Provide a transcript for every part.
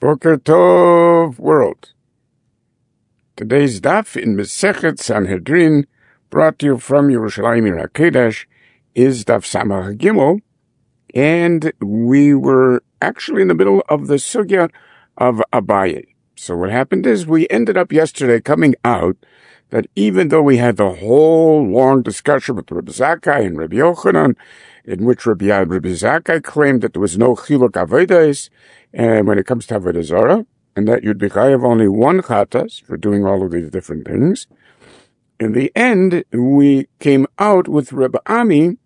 Boker Tov, world. Today's daf in Masechet Sanhedrin, brought to you from Yerushalayim Ir HaKodesh, is daf Samach Gimel, and we were actually in the middle of the sugya of Abaye. So what happened is we ended up yesterday coming out that even though we had the whole long discussion with Rabbi Zakkai and Rabbi Yochanan, in which Rabbi Zakkai claimed that there was no chiluk avodas, and when it comes to avodah zarah, and that you'd be chayav only one chatas for doing all of these different things. In the end, we came out with Rabbi Ami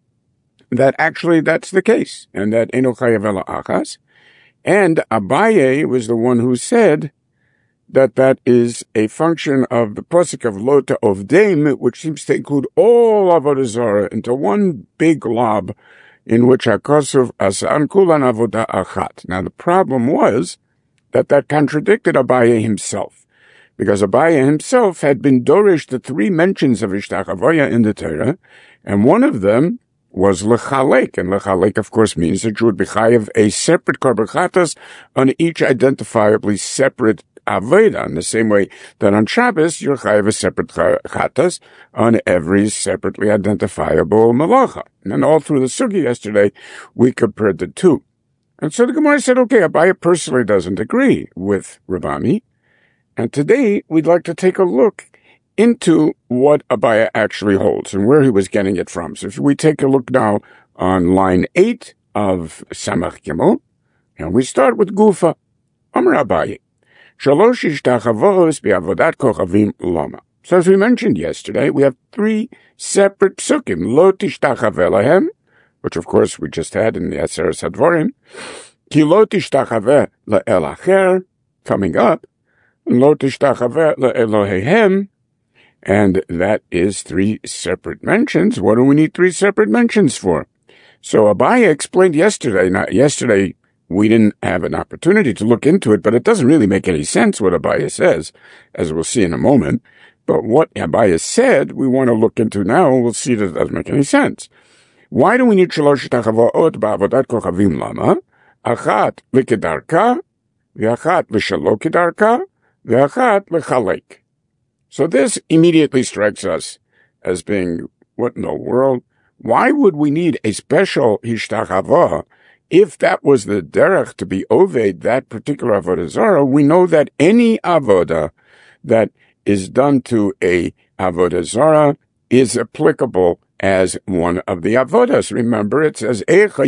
that actually that's the case, and that eno chayav ela achas. And Abaye was the one who said that that is a function of the pasuk of Lo Ta'ovdeim, which seems to include all avodah zarah into one big lob, in which HaKosov asan kulan avodah achat. Now the problem was that contradicted Abaye himself, because Abaye himself had been dorish the three mentions of Ishtachavoya in the Torah, and one of them was lechalek, and lechalek, of course, means that you would be chayav a separate korban chatas on each identifiably separate avodah, in the same way that on Shabbos you're chayav a separate chatas on every separately identifiable malacha. And all through the sugi yesterday, we compared the two. And so the Gemara said, okay, Abaye personally doesn't agree with Rabami, and today we'd like to take a look into what Abaye actually holds and where he was getting it from. So if we take a look now on line 8 of Samach Gimel, and we start with Gufa, Amar Abaye, Shalosh ishtachavos be'avodat kochavim lama. So as we mentioned yesterday, we have three separate psukim, Lo tishtachave lahem, which of course we just had in the Aseret Hadvarim, Ki lo tishtachave la'el acher, coming up, Lo tishtachave la'elohehem, and that is three separate mentions. What do we need three separate mentions for? So Abaye explained yesterday, we didn't have an opportunity to look into it, but it doesn't really make any sense what Abaye says, as we'll see in a moment. But what Abaye said, we want to look into now, and we'll see that it doesn't make any sense. Why do we need shalosh tachavoot ba'avodat kochavim lama? Achat l'kedarka, v'achat l'shalo kedarka, v'achat l'chalek. So this immediately strikes us as being, what in the world? Why would we need a special hishtachavah if that was the derech to be oved, that particular avodah zarah? We know that any avodah that is done to a avodah zarah is applicable as one of the avodas. Remember, it says,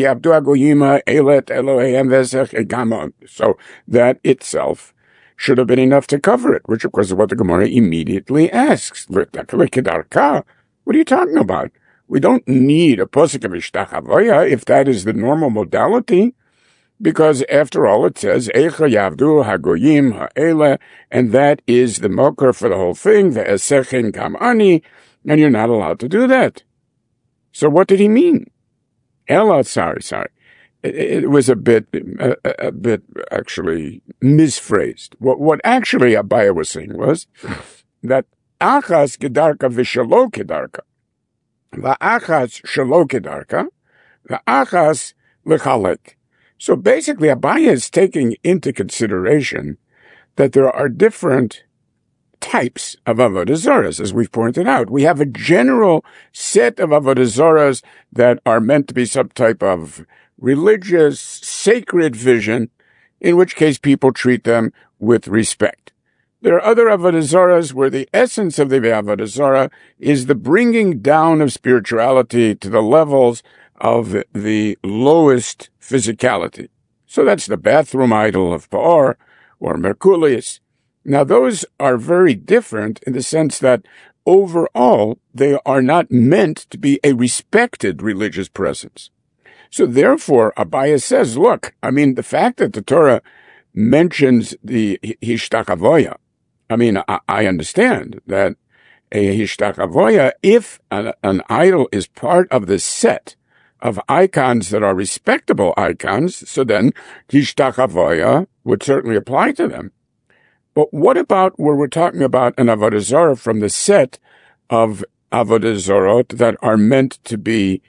so that itself should have been enough to cover it, which of course is what the Gemara immediately asks. What are you talking about? We don't need a pasuk of Ishtachavoya if that is the normal modality, because after all it says, Eicha Yavdu Hagoyim Ha'ele, and that is the mokar for the whole thing, the Esechin Kamani, and you're not allowed to do that. So what did he mean? Sorry. It was a bit actually misphrased. What actually Abaye was saying was that achas kedarka v'shalo kedarka, v'achas shalo kedarka, v'achas lechalek. So basically, Abaye is taking into consideration that there are different types of avodah zarahs, as we've pointed out. We have a general set of avodah zarahs that are meant to be some type of religious, sacred vision, in which case people treat them with respect. There are other avodah zarahs where the essence of the avodah zarah is the bringing down of spirituality to the levels of the lowest physicality. So that's the bathroom idol of Pa'or or Merkulius. Now those are very different in the sense that overall they are not meant to be a respected religious presence. So therefore, Abaye says, look, the fact that the Torah mentions the Hishtachavoya, I understand that a Hishtachavoya, if an idol is part of the set of icons that are respectable icons, so then Hishtachavoya would certainly apply to them. But what about where we're talking about an avodah zarah from the set of avodah zarot that are meant to be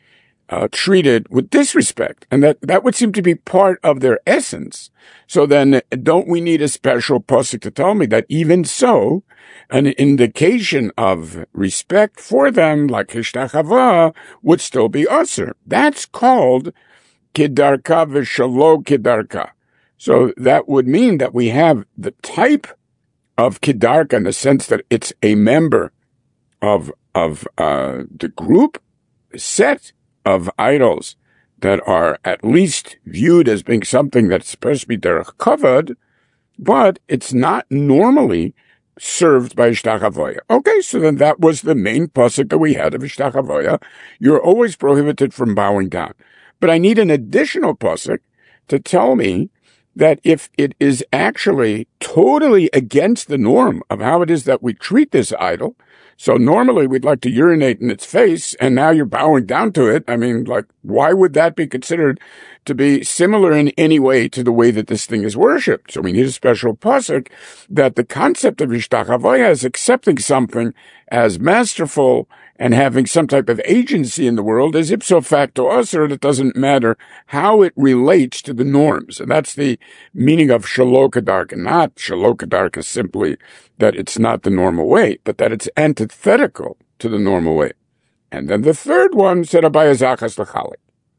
treated with disrespect. And that would seem to be part of their essence. So then don't we need a special pasuk to tell me that even so, an indication of respect for them, like hishtachava, would still be usher. That's called kidarka v'shalo kidarka. So that would mean that we have the type of kidarka in the sense that it's a member of the group, set of idols that are at least viewed as being something that's supposed to be derech kavod, but it's not normally served by Ishtachavoya. Okay, so then that was the main pasuk that we had of Ishtachavoya. You're always prohibited from bowing down. But I need an additional pasuk to tell me that if it is actually totally against the norm of how it is that we treat this idol, so normally we'd like to urinate in its face, and now you're bowing down to it. I mean, like, why would that be considered to be similar in any way to the way that this thing is worshipped? So we need a special pasuk that the concept of Ishtachavoya is accepting something as masterful and having some type of agency in the world is ipso facto usher. It doesn't matter how it relates to the norms. And that's the meaning of shalo kedarka, not shalo kedarka simply that it's not the normal way, but that it's antithetical to the normal way. And then the third one said Abaye zachas l'chalik.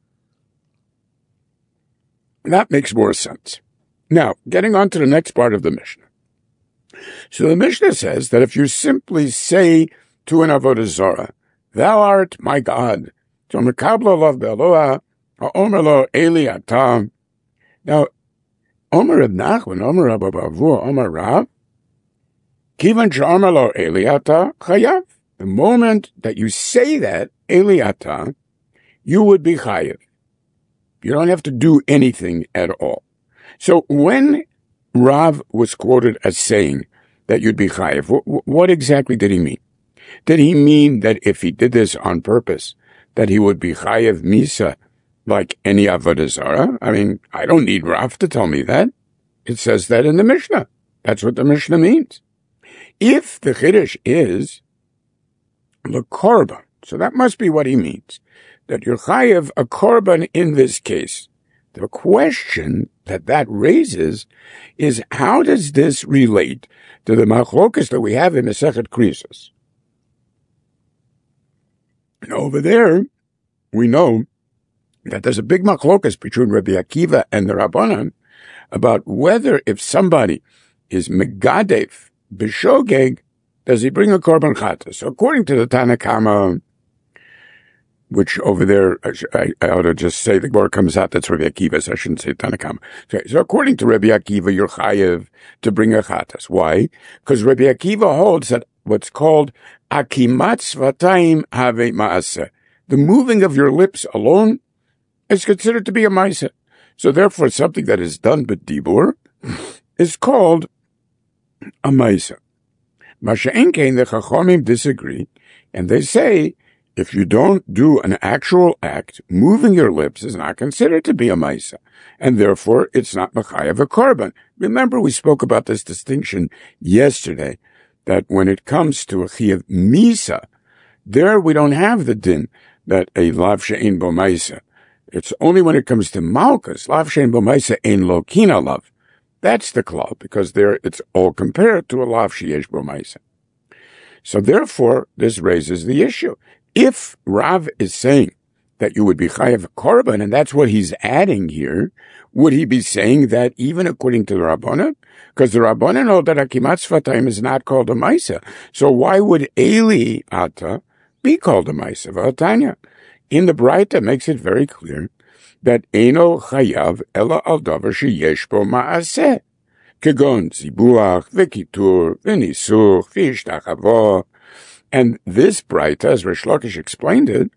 That makes more sense. Now, getting on to the next part of the Mishnah. So the Mishnah says that if you simply say to an avodah zarah, "Thou art my God," so mekablo lav be'aloha, ha'omer lo eli ata. Now, Omer Reb Nachman, Omer Rabba Bavu, Omer Rav, kivan she'omer lo eli ata chayav. The moment that you say that, eli ata, you would be chayav. You don't have to do anything at all. So when Rav was quoted as saying that you'd be chayav, what exactly did he mean? Did he mean that if he did this on purpose, that he would be chayav misa like any avodah zarah? I mean, I don't need Rav to tell me that. It says that in the Mishnah. That's what the Mishnah means. If the chiddush is the korban, so that must be what he means, that you're chayav a korban in this case. The question that raises is, how does this relate to the machlokas that we have in Masechet Krisos? And over there, we know that there's a big machlokas between Rabbi Akiva and the Rabbanan about whether if somebody is megadef b'shogeg, does he bring a korban chatas? So according to the Tana Kama, which over there, I ought to just say the word comes out, that's Rabbi Akiva, so I shouldn't say Tana Kama. So according to Rabbi Akiva, you're chayev to bring a chatas. Why? Because Rabbi Akiva holds that what's called akimat svatayim have ma'aseh. The moving of your lips alone is considered to be a ma'aseh. So therefore, something that is done but dibur is called a ma'aseh. Masha'en kein, the Chachamim disagree, and they say, if you don't do an actual act, moving your lips is not considered to be a ma'aseh, and therefore it's not mechayev a korban. Remember, we spoke about this distinction yesterday, that when it comes to a chiyav misa, there we don't have the din that a lav she'ein bo ma'aseh. It's only when it comes to malchus, lav she'ein bo ma'aseh ein lo kina lav. That's the klal, because there it's all compared to a lav she'esh bo ma'aseh. So therefore, this raises the issue. If Rav is saying that you would be chayav a korban, and that's what he's adding here, would he be saying that even according to the Rabbanan? Because the Rabbanan know that akimat svatayim is not called a ma'aseh. So why would Eli Ata be called a ma'aseh? V'atanya. In the Braita makes it very clear that eino chayav ela al davar sheyesh bo ma'aseh. Kegon zibuach, v'kitur, v'nisuch, v'ishtachavo. And this Braita, as Rish Lakish explained it,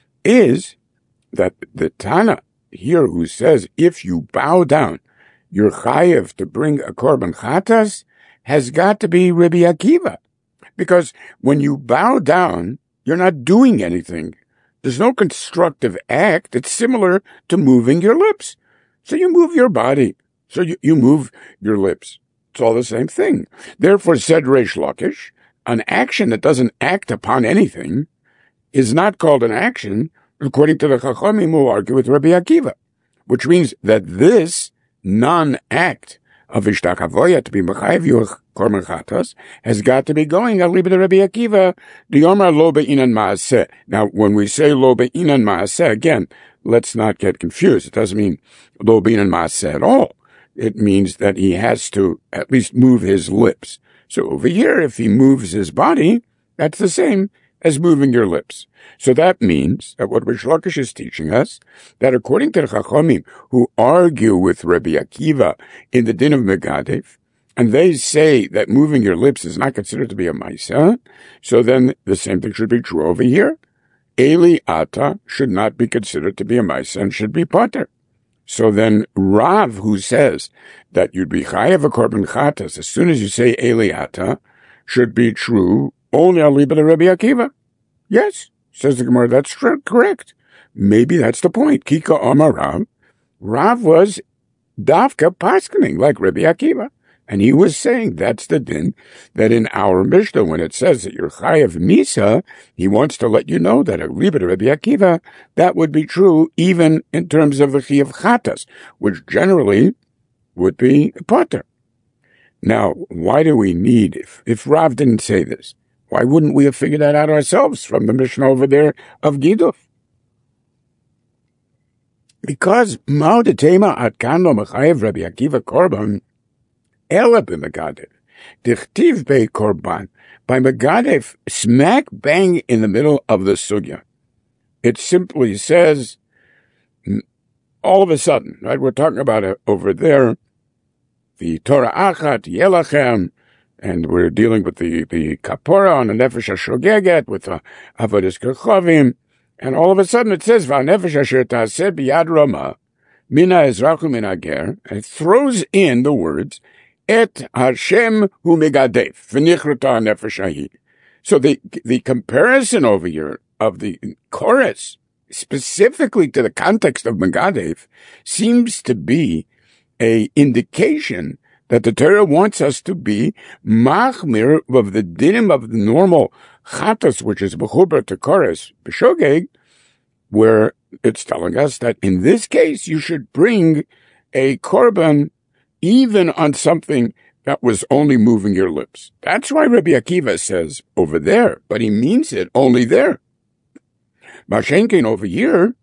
is that the Tana here who says, if you bow down, you're chayev to bring a korban chatas, has got to be Rabbi Akiva. Because when you bow down, you're not doing anything. There's no constructive act. It's similar to moving your lips. So you move your body. So you move your lips. It's all the same thing. Therefore, said Rish Lakish, an action that doesn't act upon anything is not called an action, according to the Chachamim who argue with Rabbi Akiva, which means that this non-act of Ishtachavoya to be Mechayev Yuch Korban Chatas has got to be going al liba Rabbi Akiva, the Yomar Lo Be'inan Ma'aseh. Now, when we say Lo Be'inan Ma'aseh, again, let's not get confused. It doesn't mean Lo Be'inan Ma'aseh at all. It means that he has to at least move his lips. So over here, if he moves his body, that's the same as moving your lips. So that means that what Rish Lakish is teaching us, that according to the Chachamim, who argue with Rabbi Akiva in the din of Megadev, and they say that moving your lips is not considered to be a Maisa, so then the same thing should be true over here. Eli Ata should not be considered to be a Maisa and should be Pater. So then Rav, who says that you'd be Chayav a Korban Chatas as soon as you say Eli Ata, should be true only al liba Rabbi Akiva. Yes, says the Gemara, that's correct. Maybe that's the point. Kika Amar Rav. Rav was Davka Paskening, like Rabbi Akiva. And he was saying that's the din, that in our Mishnah, when it says that you're Chayav Misa, he wants to let you know that al liba Rabbi Akiva, that would be true even in terms of the Chayav Chatas, which generally would be Pater. Now, why do we need, if Rav didn't say this, why wouldn't we have figured that out ourselves from the Mishnah over there of Giduf? Because Ma'od Tema Atkan Lo Mechayev Rabbi Akiva Korban Ela b'Megadev Dichtiv Bei Korban. By Megadev, smack bang in the middle of the sugya, it simply says, all of a sudden, right? We're talking about it over there, the Torah Achat Yelachem, and we're dealing with the kapora on the nefesh hashogeget with the avodas kerchavim, and all of a sudden it says va'nefesh asher ta'aseh biyad rama mina ezrachu min hager, and it throws in the words et Hashem hu megadef v'nichrata nefesh hahi. So the comparison over here of the chorus specifically to the context of Megadev seems to be a indication that the Torah wants us to be machmir of the dinim of the normal chatas, which is b'chuber to chorus b'shogeg, where it's telling us that in this case you should bring a korban even on something that was only moving your lips. That's why Rabbi Akiva says over there, but he means it only there. Mashenkin over here,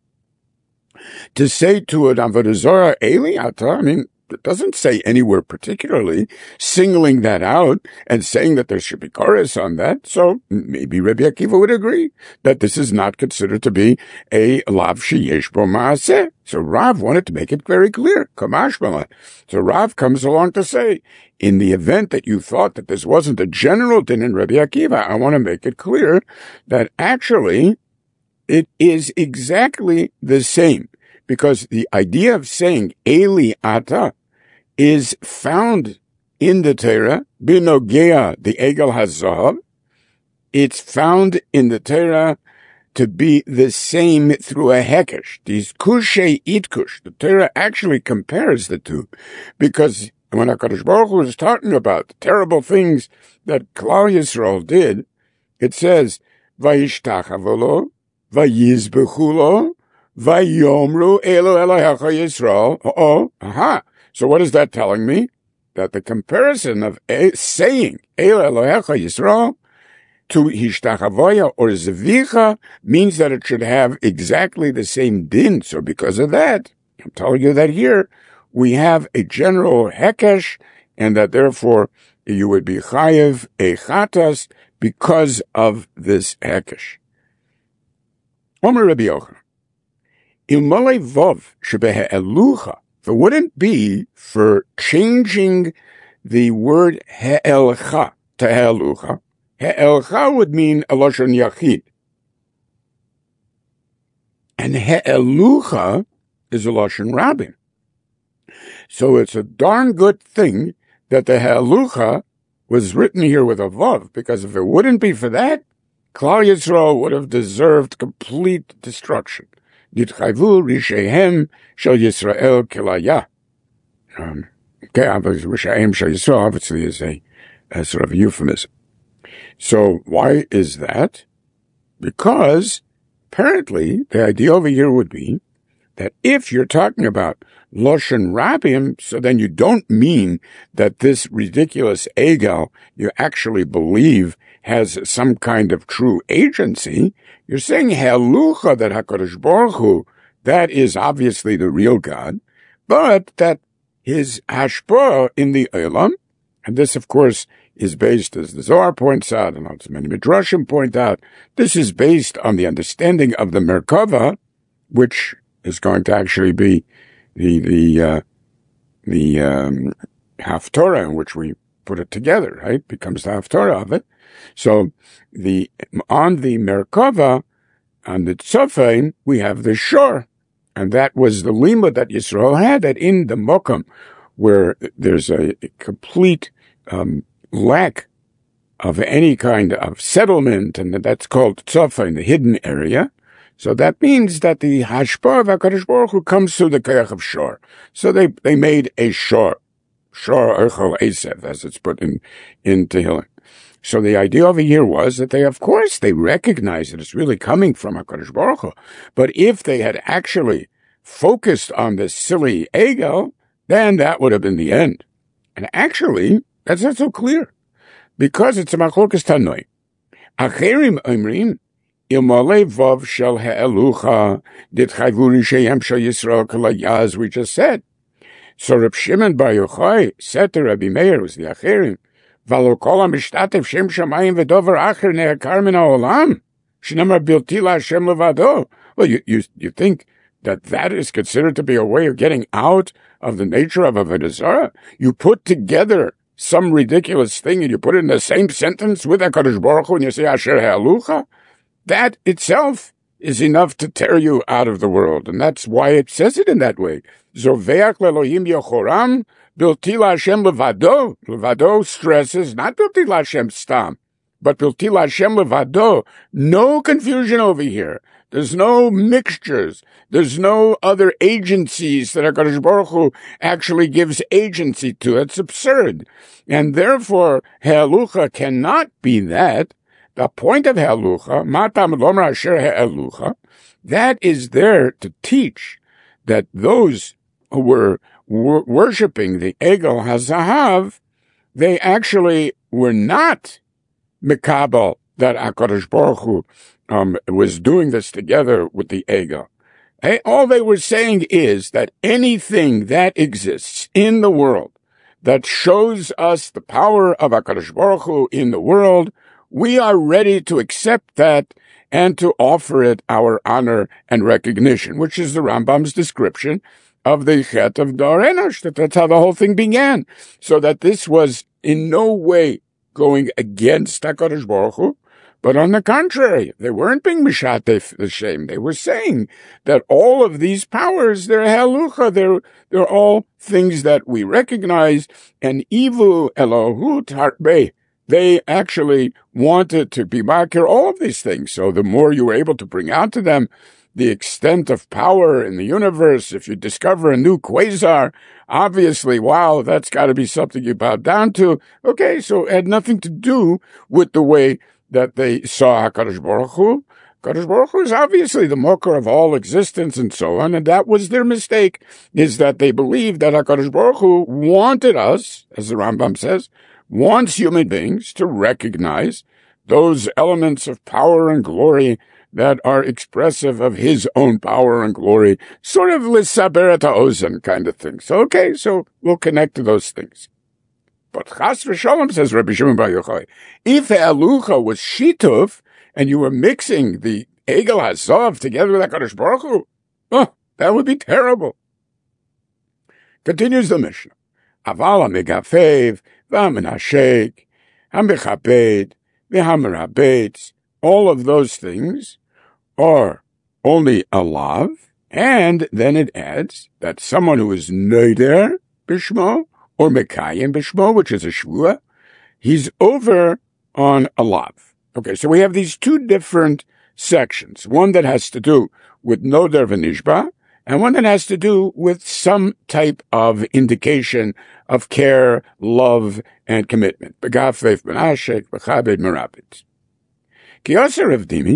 to say to an avodah zarah Eli Ata, I mean, it doesn't say anywhere particularly singling that out and saying that there should be chorus on that. So maybe Rabbi Akiva would agree that this is not considered to be a lav sheyesh bo maaseh. So Rav wanted to make it very clear. Kamash b'ma. So Rav comes along to say, in the event that you thought that this wasn't a general din in Rabbi Akiva, I want to make it clear that actually it is exactly the same. Because the idea of saying Eli Ata is found in the Torah, Binogea, the Egel HaZahav. It's found in the Torah to be the same through a hekesh. These kushe itkush. The Torah actually compares the two. Because when HaKadosh Baruch Hu is talking about the terrible things that Klal Yisrael did, it says, Vayishtachavolo, Vayizbechulo, Vayomru Elo Elohecha Yisrael. So what is that telling me? That the comparison of saying Elo Elohecha Yisrael to Hishtachavoya or Zevicha means that it should have exactly the same din. So because of that, I'm telling you that here we have a general hekesh, and that therefore you would be chayev a chatas because of this hekesh. Omer Rabbi Yochanan. Ilmale Vov shebehe'elucha, if it wouldn't be for changing the word he'elcha to he'elucha, he'elcha would mean a lashon yachid, and he'elucha is a lashon rabin. So it's a darn good thing that the he'elucha was written here with a vav, because if it wouldn't be for that, Klal Yisrael would have deserved complete destruction. Nitchayvu rishehem shel Yisrael kilaya. Rishehem shel Yisrael obviously is a sort of euphemism. So why is that? Because apparently, the idea over here would be that if you're talking about Loshen Rabim, so then you don't mean that this ridiculous Egel you actually believe has some kind of true agency. You're saying Helucha, that HaKadosh Baruch Hu, that is obviously the real God, but that his hashpah in the Olam, and this, of course, is based, as the Zohar points out, and as many Midrashim point out, this is based on the understanding of the Merkava, which is going to actually be the Haftorah in which we put it together, right? Becomes the Haftorah of it. So on the Merkava, on the Tzofein, we have the Shor. And that was the limud that Yisrael had, that in the Mokum, where there's a complete lack of any kind of settlement, and that's called Tzofein, the hidden area. So that means that the hashpah of HaKadosh Baruch Hu comes through the koach of Shor. So they made a Shor Echol Esev, as it's put in Tehillim. So the idea over here was that they recognize that it's really coming from HaKadosh Baruch Hu. But if they had actually focused on this silly Egel, then that would have been the end. And actually, that's not so clear, because it's a machlokas tanoi. Acherim omrim, Ilmale vav shel ha'elucha ditchayvu rishayim shel Yisrael kalayah, as we just said. So Reb Shimon Bar Yochai said to Rabbi Meir, was the Acherim, Valo kol ha'mishtatev shem shamayim v'dover acher ne'akar min ha'olam, shenamar bilti la'Hashem levado. Well, you think that is considered to be a way of getting out of the nature of Avodah Zarah? You put together some ridiculous thing and you put it in the same sentence with HaKadosh Baruch Hu and you say Asher Ha'alucha? That itself is enough to tear you out of the world. And that's why it says it in that way. Zoveach le'Elohim yochoram, bilti la'Hashem levado. Levado stresses, not bilti la'Hashem stam, but bilti la'Hashem levado. No confusion over here. There's no mixtures. There's no other agencies that HaKadosh Baruch Hu actually gives agency to. It's absurd. And therefore, He'alucha cannot be that. The point of He'alucha, Matam Lomra Asher He'alucha, that is there to teach that those who were worshipping the Egel HaZahav, they actually were not Mekabel, that HaKadosh Baruch Hu was doing this together with the Egel. All they were saying is that anything that exists in the world that shows us the power of HaKadosh Baruch Hu in the world, we are ready to accept that and to offer it our honor and recognition, which is the Rambam's description of the Chet of Dor Enosh, that's how the whole thing began. So that this was in no way going against HaKadosh Baruch Hu, but on the contrary, they weren't being mishatef the shame. They were saying that all of these powers, they're halucha, they're all things that we recognize, and Ivu Elohu Tarbe, they actually wanted to be makir all of these things. So the more you were able to bring out to them the extent of power in the universe, if you discover a new quasar, obviously, wow, that's got to be something you bow down to. Okay, so it had nothing to do with the way that they saw HaKadosh Baruch Hu. HaKadosh Baruch Hu is obviously the mocker of all existence and so on, and that was their mistake, is that they believed that HaKadosh Baruch Hu wanted us, as the Rambam says, wants human beings to recognize those elements of power and glory that are expressive of his own power and glory, sort of l'saber et ha'ozen kind of thing. So, okay, so we'll connect to those things. But Chas v'Shalom, says Rabbi Shimon Bar Yochai, if the Alucha was shituf, and you were mixing the Egel HaZahav together with HaKadosh Baruch Hu, oh, that would be terrible. Continues the Mishnah. Aval ha'megafev, v'ha'menashek, ha'mechabed, v'ha'merabetz, all of those things are only a lav, and then it adds that someone who is neder b'shmo, or Mekayim B'Shmo, which is a Shvua, he's over on a lav. Okay, so we have these two different sections. One that has to do with Noder V'Nishba, and one that has to do with some type of indication of care, love, and commitment. Begafev Menashek, Bechabed Merabit. Ki Yoser Rav Dimi,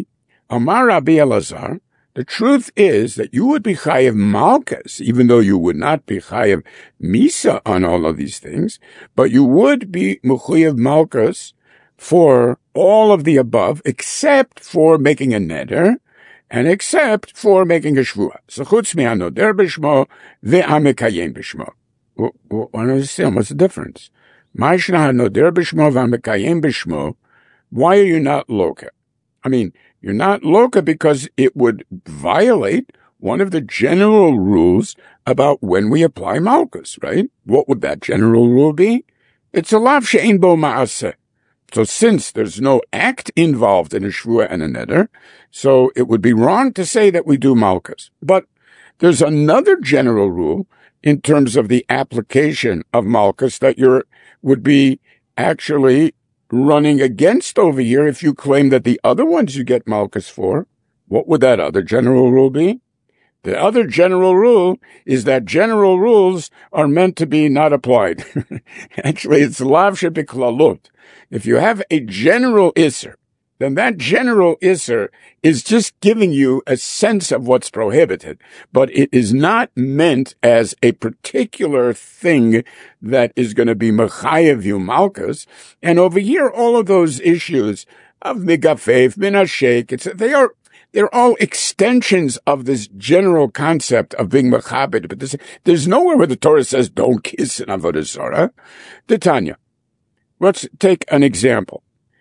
Amar Rabbi Elazar, the truth is that you would be chayev malchus, even though you would not be chayev misa on all of these things, but you would be mechuyev malchus for all of the above, except for making a neder, and except for making a shvua. So chutz mi'anoder b'shmo ve'amekayem b'shmo. I don't understand. What's the difference? Ma'ishna hanoder b'shmo ve'amekayem b'shmo. Why are you not loka? I mean, you're not loka because it would violate one of the general rules about when we apply malchus, right? What would that general rule be? It's a lav she'ein bo ma'aseh. So since there's no act involved in a shvua and a neder, so it would be wrong to say that we do malchus. But there's another general rule in terms of the application of malchus that would be actually running against over here if you claim that the other ones you get malchus for. What would that other general rule be? The other general rule is that general rules are meant to be not applied. Actually, it's lav shebiklalut. If you have a general isser, then that general isser is just giving you a sense of what's prohibited, but it is not meant as a particular thing that is going to be mechayev you malchus. And over here, all of those issues of migafeif, minashek, they're all extensions of this general concept of being mechabed. But there's nowhere where the Torah says don't kiss an avodah zarah. The Tanya. Let's take an example.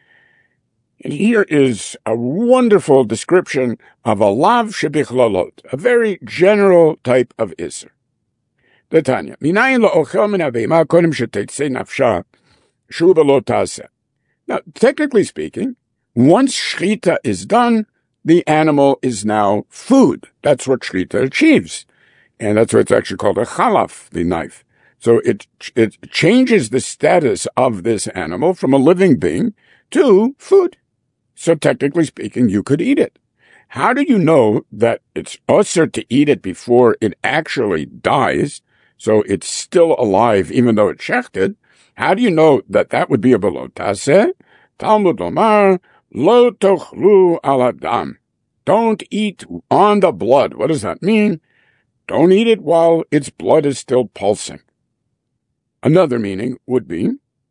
And here is a wonderful description of a lav shebichlolot, a very general type of iser. The Tanya. Minayin la'ochel min habeima kodem shetetzei nafsha shu b'lo taseh. Now, technically speaking, once shchita is done, the animal is now food. That's what shchita achieves. And that's why it's actually called a chalaf, the knife. So it changes the status of this animal from a living being to food. So technically speaking, you could eat it. How do you know that it's usher to eat it before it actually dies, so it's still alive even though it's shechted? How do you know that that would be a b'lo taseh? Talmud lomar, lo tochlu al adam. Don't eat on the blood. What does that mean? Don't eat it while its blood is still pulsing. Another meaning would be,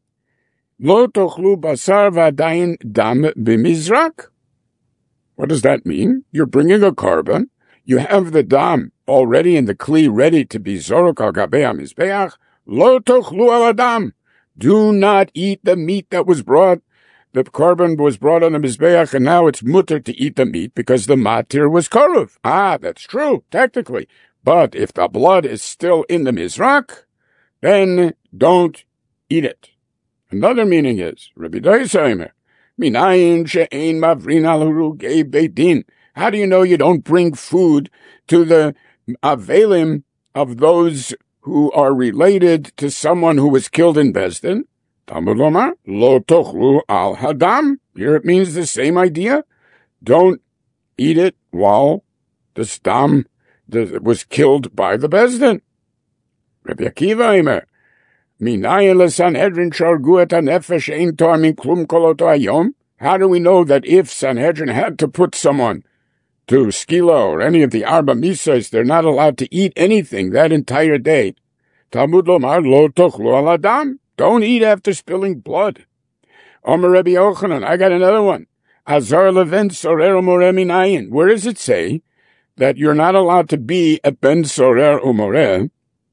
Lo tochlu basar v'adayin dam b'mizrak. What does that mean? You're bringing a carbon. You have the dam already in the kli ready to be zorok al gabei hamizbeach. Lo tochlu al adam. Do not eat the meat that was brought. The carbon was brought on the mizbeach, and now it's mutter to eat the meat because the matir was karuv. Ah, that's true, technically. But if the blood is still in the mizrak, then don't eat it. Another meaning is, Rabbi Daisamer, minayin she'ein mavrin al hurugei beit din. How do you know you don't bring food to the avelim of those who are related to someone who was killed in Bezdin? Talmud lomar, lo tochlu al hadam. Here it means the same idea. Don't eat it while the stam was killed by the Bezdin. Rabbi Akiva Eimer, minayin leSanhedrin shargu et hanefesh ein to'amin klum kol oto hayom. How do we know that if Sanhedrin had to put someone to skila or any of the arba misas, they're not allowed to eat anything that entire day? Talmud lomar, lo tochlu al adam. Don't eat after spilling blood. Omer Rabbi Yochanan, I got another one. Azar leven sorer umoreh minayin. Where does it say that you're not allowed to be a ben sorer umoreh?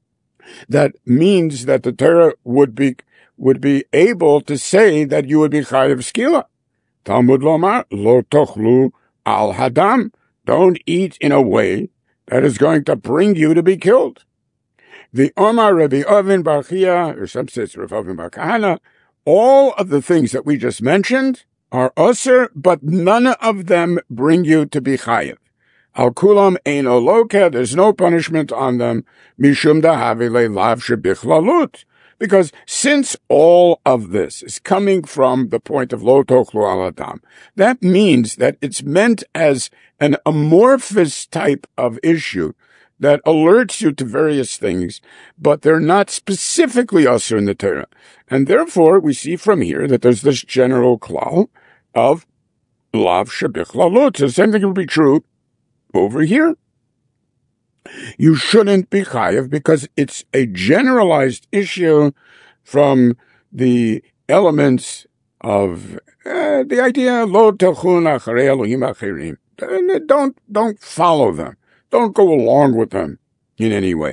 That means that the Torah would be able to say that you would be chayav skila. Talmud lomar, lo tochlu al hadam. Don't eat in a way that is going to bring you to be killed. The Omar Rabbi Ovin Bar Chia, or some says Rav Ovin Bar Kahana, all of the things that we just mentioned are usher, but none of them bring you to be chayav. Al kulam eino loka, there's no punishment on them, mishum dahavile lav shebichlalut. Because since all of this is coming from the point of lo tochlu al adam, that means that it's meant as an amorphous type of issue that alerts you to various things, but they're not specifically usher in the Torah. And therefore, we see from here that there's this general klal of lav shebichlolot. The same thing would be true over here. You shouldn't be chayev because it's a generalized issue from the elements of the idea lo telchun acharei Elohim acherim. Don't follow them. Don't go along with them in any way.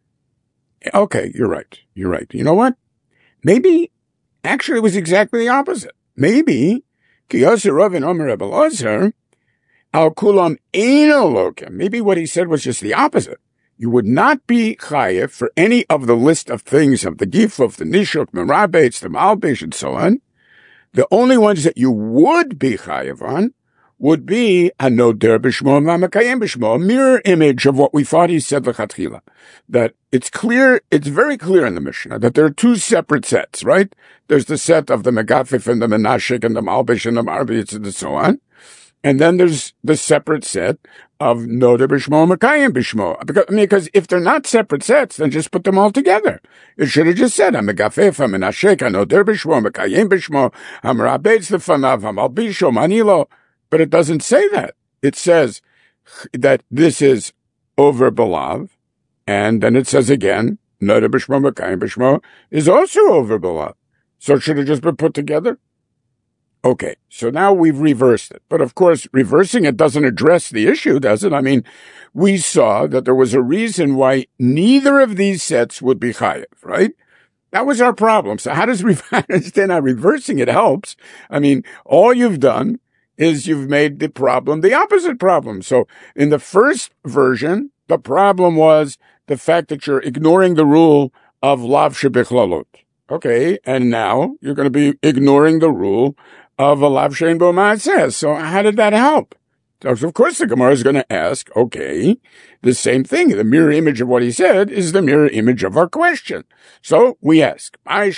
Okay, you're right. You're right. You know what? Maybe actually it was exactly the opposite. Maybe ki yoseh Rav and Omer Rebbe Elazar al kulam eino lokim. Maybe what he said was just the opposite. You would not be chayev for any of the list of things of the gifuf, the nishuk, the merabetz, the malbish, and so on. The only ones that you would be chayev on would be a noder b'shmo v'amakayem b'shmo, a mirror image of what we thought he said l'chatchila. That it's clear, it's very clear in the Mishnah that there are two separate sets, right? There's the set of the megafif and the menashik and the malbish and the marbitz and so on. And then there's the separate set of Noder B'Shmo, Mekayim B'Shmo. Because if they're not separate sets, then just put them all together. It should have just said, HaMegafef, HaMenashek, HaNoder B'Shmo, Mekayim B'Shmo, HaMrabetz Lefanav, HaMalbisho, Manilo. But it doesn't say that. It says that this is over Belav, and then it says again, Noder B'Shmo, Mekayim B'Shmo is also over Belav. So it should have just been put together. Okay, so now we've reversed it. But of course, reversing it doesn't address the issue, does it? I mean, we saw that there was a reason why neither of these sets would be chayev, right? That was our problem. So how does understand how reversing it helps? I mean, all you've done is you've made the problem the opposite problem. So in the first version, the problem was the fact that you're ignoring the rule of lav shebichlolot. Okay, and now you're going to be ignoring the rule of a lav she'ein bo ma'aseh. So how did that help? So of course the Gemara is going to ask, okay, the same thing. The mirror image of what he said is the mirror image of our question. So we ask, how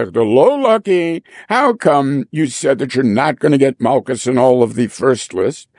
come you said that you're not going to get malchus in all of the first list?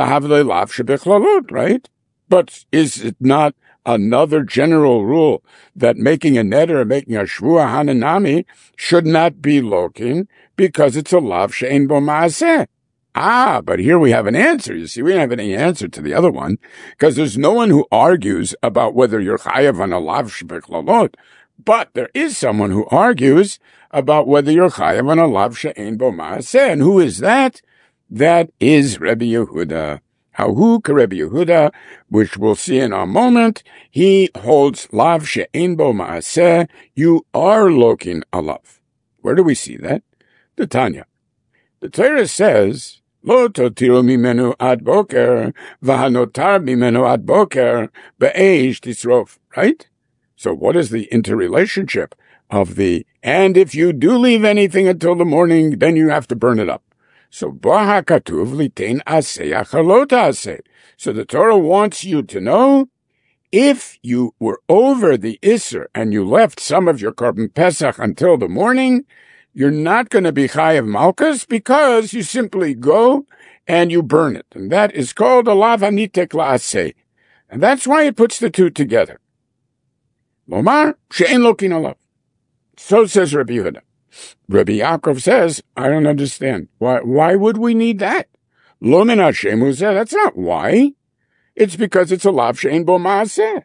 Right? But is it not another general rule that making a neder or making a shvua hananami should not be lokin because it's a lav she'ein bo ma'aseh? But here we have an answer. You see, we don't have any answer to the other one because there's no one who argues about whether you're chayav on a lav shebichlolot. But there is someone who argues about whether you're chayav on a lav she'ein bo ma'aseh. And who is that? That is Rebbe Yehuda. Hahu Rebbe Yehuda, which we'll see in a moment. He holds lav she'ein bo ma'aseh. You are lokin alav. Where do we see that? The Tanya. The Torah says, Lo totiru mimenu ad boker, v'hanotar mimenu ad boker, be'eish tisrof. Right? So what is the interrelationship of and if you do leave anything until the morning, then you have to burn it up. So Baha Katuv Litein Aseh Achalot Aseh. So the Torah wants you to know, if you were over the Isser and you left some of your Korban Pesach until the morning, you're not going to be Chayav Malchus because you simply go and you burn it. And that is called a Lav Hanitek La'aseh. And that's why it puts the two together. Lomar She'en Lokin Alav. So says Rabbi Yehuda. Rabbi Yaakov says, I don't understand. Why would we need that? Lo min Hashem uzeh. That's not why. It's because it's a lav she'ein bo ma'aseh.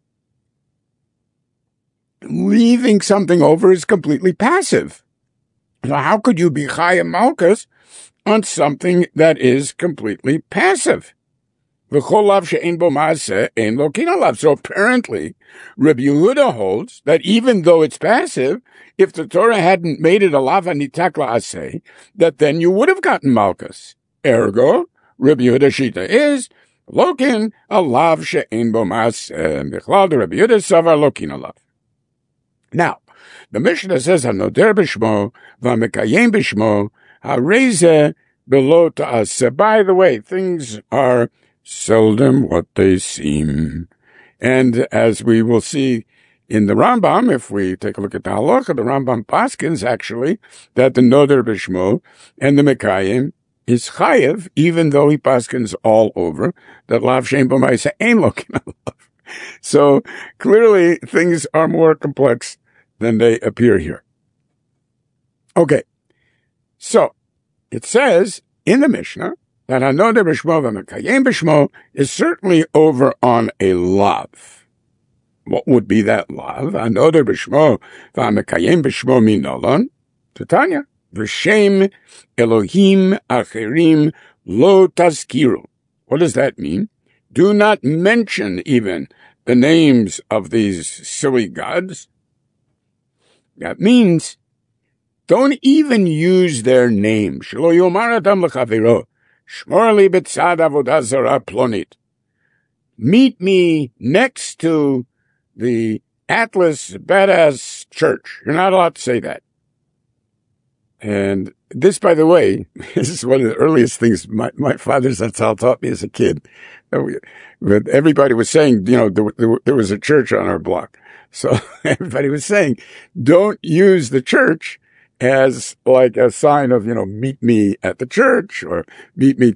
Leaving something over is completely passive. So how could you be Chayim Malchus on something that is completely passive? V'chol lav she'ein bo ma'aseh ein lokin alav. So apparently, Rabbi Yehuda holds that even though it's passive, if the Torah hadn't made it a lav hanitak la'aseh, that then you would have gotten Malchus. Ergo, Rabbi Yehuda Shita is lokin a lav she'ein bo ma'aseh. Bichlal de Rabbi Yehuda savar lokin alav. Now, the Mishnah says, HaNoder b'shmo, v'amekayem b'shmo, ha'reizeh below ta'aseh. By the way, things are seldom what they seem. And as we will see in the Rambam, if we take a look at the halacha, the Rambam paskins actually that the Noder b'shmo and the Mekayim is chayev, even though he paskins all over that lav she'ein bo ma'aseh ein lokin alav. So clearly things are more complex than they appear here. Okay, so it says in the Mishnah that Hanoder B'Shmo v'Mekayem B'Shmo is certainly over on a lav. What would be that lav? Hanoder B'Shmo v'Mekayem B'Shmo minolon. Tanya. V'Shem Elohim Acherim Lo Tazkiru. What does that mean? Do not mention even the names of these silly gods. That means don't even use their name. Shelo yomar adam lechavero, shmor li b'tzad avodah zarah plonit. Meet me next to the Atlas Badass Church. You're not allowed to say that. And this, by the way, this is one of the earliest things my father's Zatzal taught me as a kid. But everybody was saying, there was a church on our block. So everybody was saying, don't use the church as like a sign of, meet me at the church or meet me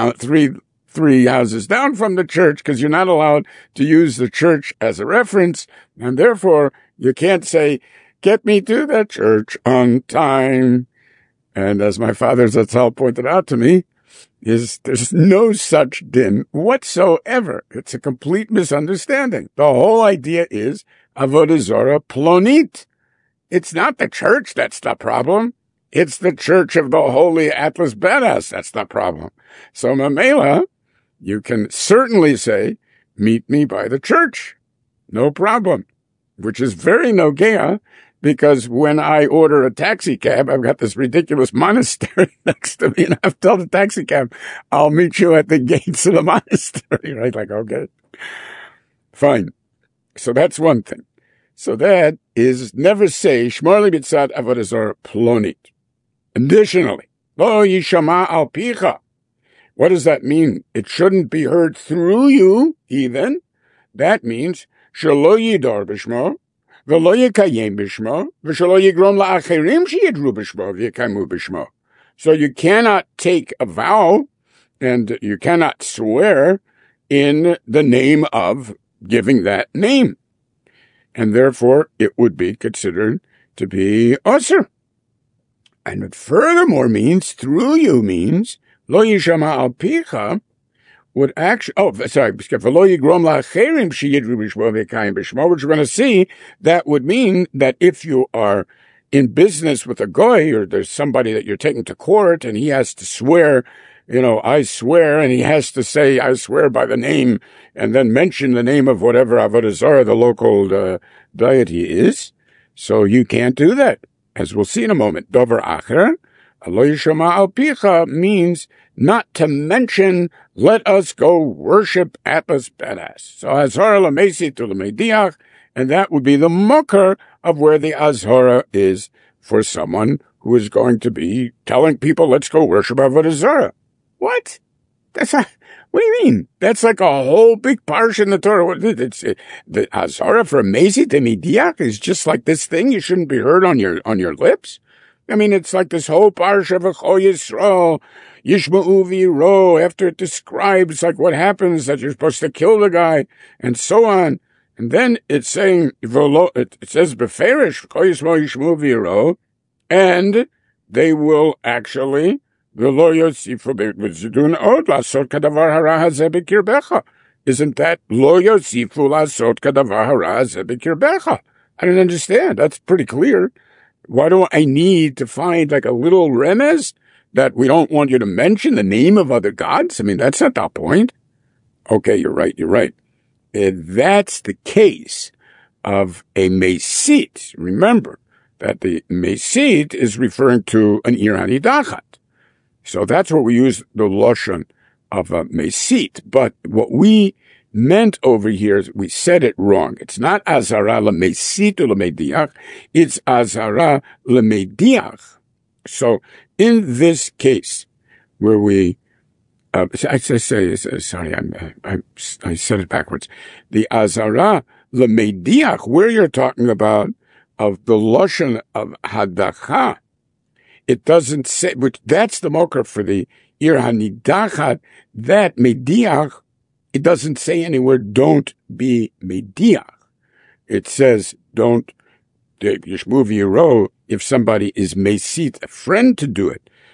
three houses down from the church, because you're not allowed to use the church as a reference. And therefore you can't say, get me to that church on time. And as my father Zatzal pointed out to me, there's no such din whatsoever. It's a complete misunderstanding. The whole idea is avodah zarah plonit. It's not the church that's the problem. It's the church of the holy Atlas Badass that's the problem. So Mamela, you can certainly say, meet me by the church. No problem. Which is very nogea, because when I order a taxi cab, I've got this ridiculous monastery next to me, and I've told the taxi cab, I'll meet you at the gates of the monastery, right? Like, okay, fine. So that's one thing. So that is never say, Shmor li b'tzad avodah zarah plonit. Additionally, lo yishama al picha. What does that mean? It shouldn't be heard through you, even. That means, shelo yidor b'shmo, v'lo yekayem b'shmo, v'shelo yigrom la'acherim sheyidru b'shmo, v'yekaymu b'shmo. So you cannot take a vow, and you cannot swear in the name of giving that name. And therefore, it would be considered to be osir. And it furthermore means, through you means, lo yishama al picha would actually, v'lo yigrom la'acherim sheyidru b'shmo v'yekayim b'shmo, which we're going to see, that would mean that if you are in business with a goy, or there's somebody that you're taking to court, and he has to swear, I swear, and he has to say, I swear by the name, and then mention the name of whatever avodah zarah the local deity is. So you can't do that, as we'll see in a moment. Dover acher, lo yishama al picha means not to mention, let us go worship Atlas Badass. So azhara l'mesit u'lemediach, and that would be the mucker of where the azhara is for someone who is going to be telling people, let's go worship avodah zarah. What? What do you mean? That's like a whole big parsha in the Torah. The azhara for mesit u'lemediach is just like this thing. You shouldn't be heard on your lips. I mean, it's like this whole parsha of Echol Yisrael, Yishma'u v'yiro, after it describes like what happens, that you're supposed to kill the guy, and so on. And then it's saying, it says, Beferish, Echol Yisrael, Yishma'u v'yiro, and they will actually, isn't that lo yosifu lasot kadavar hara hazeh b'kirbecha? I don't understand. That's pretty clear. Why do I need to find like a little remez that we don't want you to mention the name of other gods? I mean, that's not the point. Okay, you're right. That's the case of a mesit. Remember that the mesit is referring to an irani dachat. So that's what we use the loshon of a mesit. But what we meant over here is we said it wrong. It's not azara lemesit u'lemediach. It's azara lemediach. So in this case, where we, I said it backwards. The azara lemediach, where you're talking about of the loshon of hadacha, it doesn't say, which that's the mocker for the ir hanidachat, that mediach, it doesn't say anywhere, don't be mediach. It says, don't, yishmu v'yiro, if somebody is mesit, a friend to do it.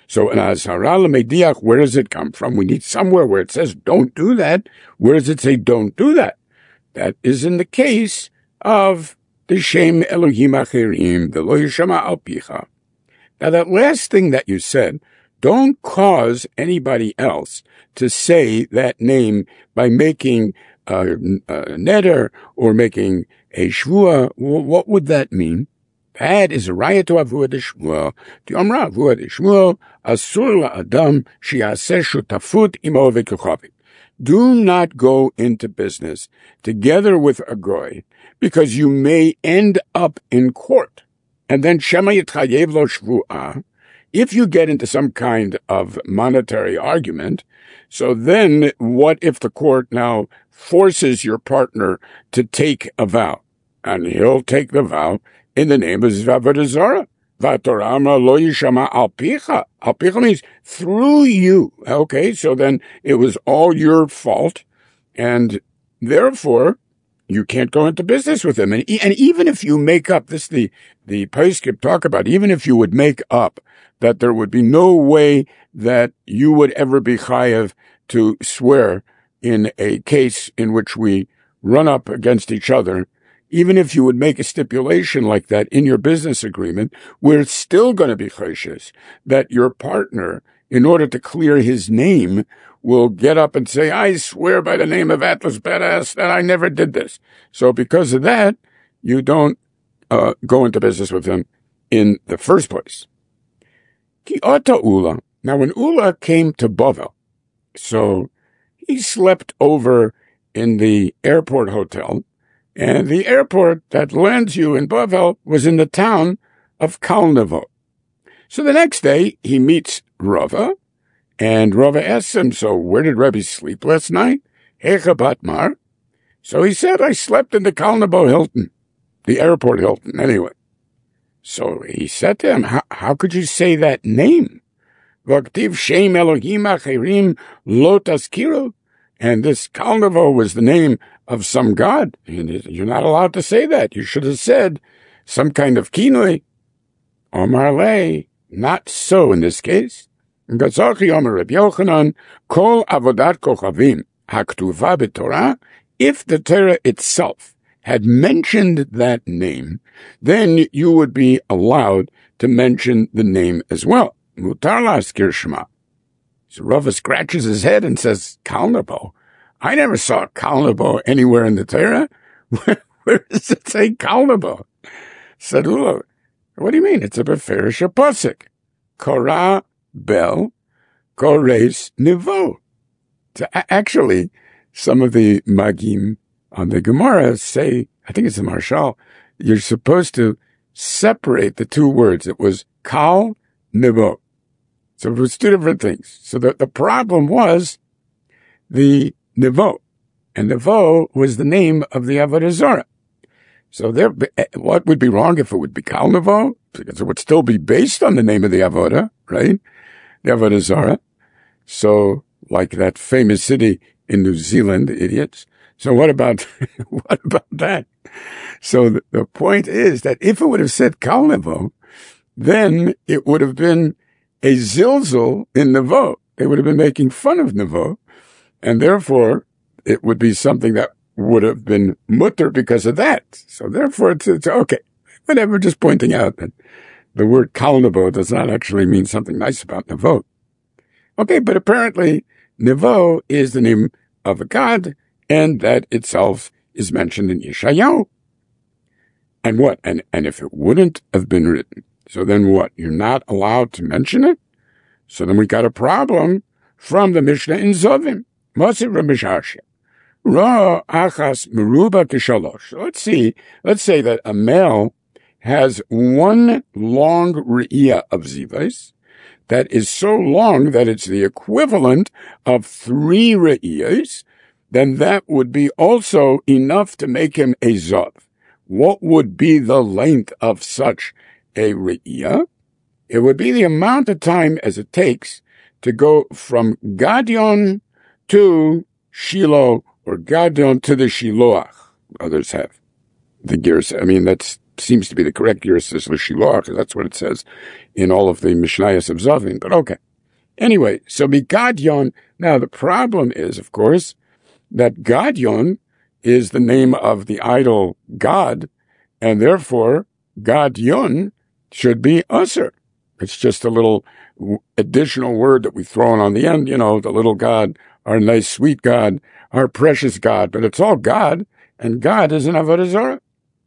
So an azhara l'mediach, where does it come from? We need somewhere where it says don't do that. Where does it say don't do that? That is in the case of the Shem Elohim Acherim, the Lo Yishama Al Picha. Now that last thing that you said, don't cause anybody else to say that name by making a neder or making a shvua. What would that mean? That is a raya to avua de shvua. The omra avua de shvua asur la'adam shi'aseh shutafut imo v'kechavit. Do not go into business together with a goy, because you may end up in court. And then shema yitchayev lo shvu'ah, if you get into some kind of monetary argument, so then what if the court now forces your partner to take a vow? And he'll take the vow in the name of Avodah Zarah. V'Torah amra lo yishama al picha. Al picha means through you. Okay, so then it was all your fault, and therefore you can't go into business with him. And even if you make up, this the Poskim talk about, even if you would make up that there would be no way that you would ever be chayav to swear in a case in which we run up against each other, even if you would make a stipulation like that in your business agreement, we're still going to be chayshes that your partner, in order to clear his name, will get up and say, I swear by the name of Atlas Badass that I never did this. So because of that, you don't go into business with him in the first place. Ki ata Ula. Now when Ula came to Bavel, so he slept over in the airport hotel, and the airport that lands you in Bavel was in the town of Kalnevo. So the next day, he meets Rava, and Rava asks him, so where did Rebbe sleep last night? Hecha Batmar. So he said, I slept in the Kalnevo Hilton, the airport Hilton, anyway. So he said to him, how could you say that name? V'aktiv Shem Elohim Acherim Lo Tazkiru. And this Kalnevo was the name of some god. You're not allowed to say that. You should have said some kind of kinoi. Omar Le, not so in this case. Gazachi Omar Reb Yochanan, Kol Avodat Kochavim Haktuva b'Torah. If the Torah itself had mentioned that name, then you would be allowed to mention the name as well. Mutar la'askir shema. So Rava scratches his head and says, Kalnevo. I never saw Kalnevo anywhere in the Torah. Where does it say Kalnevo? Said Ula, what do you mean? It's a Beferish Pasuk. Korah Bel Kores Nivo. So actually, some of the Magim on the Gemara say, I think it's the Marshal, you're supposed to separate the two words. It was Kal Nivo. So it was two different things. So the problem was the Nevo. And Nevo was the name of the Avodah Zarah. So what would be wrong if it would be Kal Nevo? Because it would still be based on the name of the Avodah, right? The Avodah Zarah. So like that famous city in New Zealand, idiots. So what about that? So the point is that if it would have said Kal Nevo, then it would have been a zilzul in Nevo. They would have been making fun of Nevo, and therefore it would be something that would have been mutter because of that. So therefore it's okay. Whatever, just pointing out that the word Kal Nevo does not actually mean something nice about Nevo. Okay, but apparently Nevo is the name of a god, and that itself is mentioned in Yeshayahu. And what? And if it wouldn't have been written, so then what? You're not allowed to mention it? So then we got a problem from the Mishnah in Zovim. Mosif Ramishashia. Ra achas meruba kishalosh. Let's say that a male has one long re'iyah of zivais that is so long that it's the equivalent of 3 re'iyahs, then that would be also enough to make him a zav. What would be the length of such a re'iyah? It would be the amount of time as it takes to go from Gadion to Shiloh, or Gadion to the Shiloach. Others have the gears. I mean, that's seems to be the correct Yerusas L'Shiloach, because that's what it says in all of the Mishnayos of Zavin, but okay. Anyway, so Gadyon. Now the problem is, of course, that Gadyon is the name of the idol God, and therefore Gadyon should be Usr. It's just a little additional word that we throw in on the end, the little God, our nice sweet God, our precious God, but it's all God, and God is an Avodah Zarah.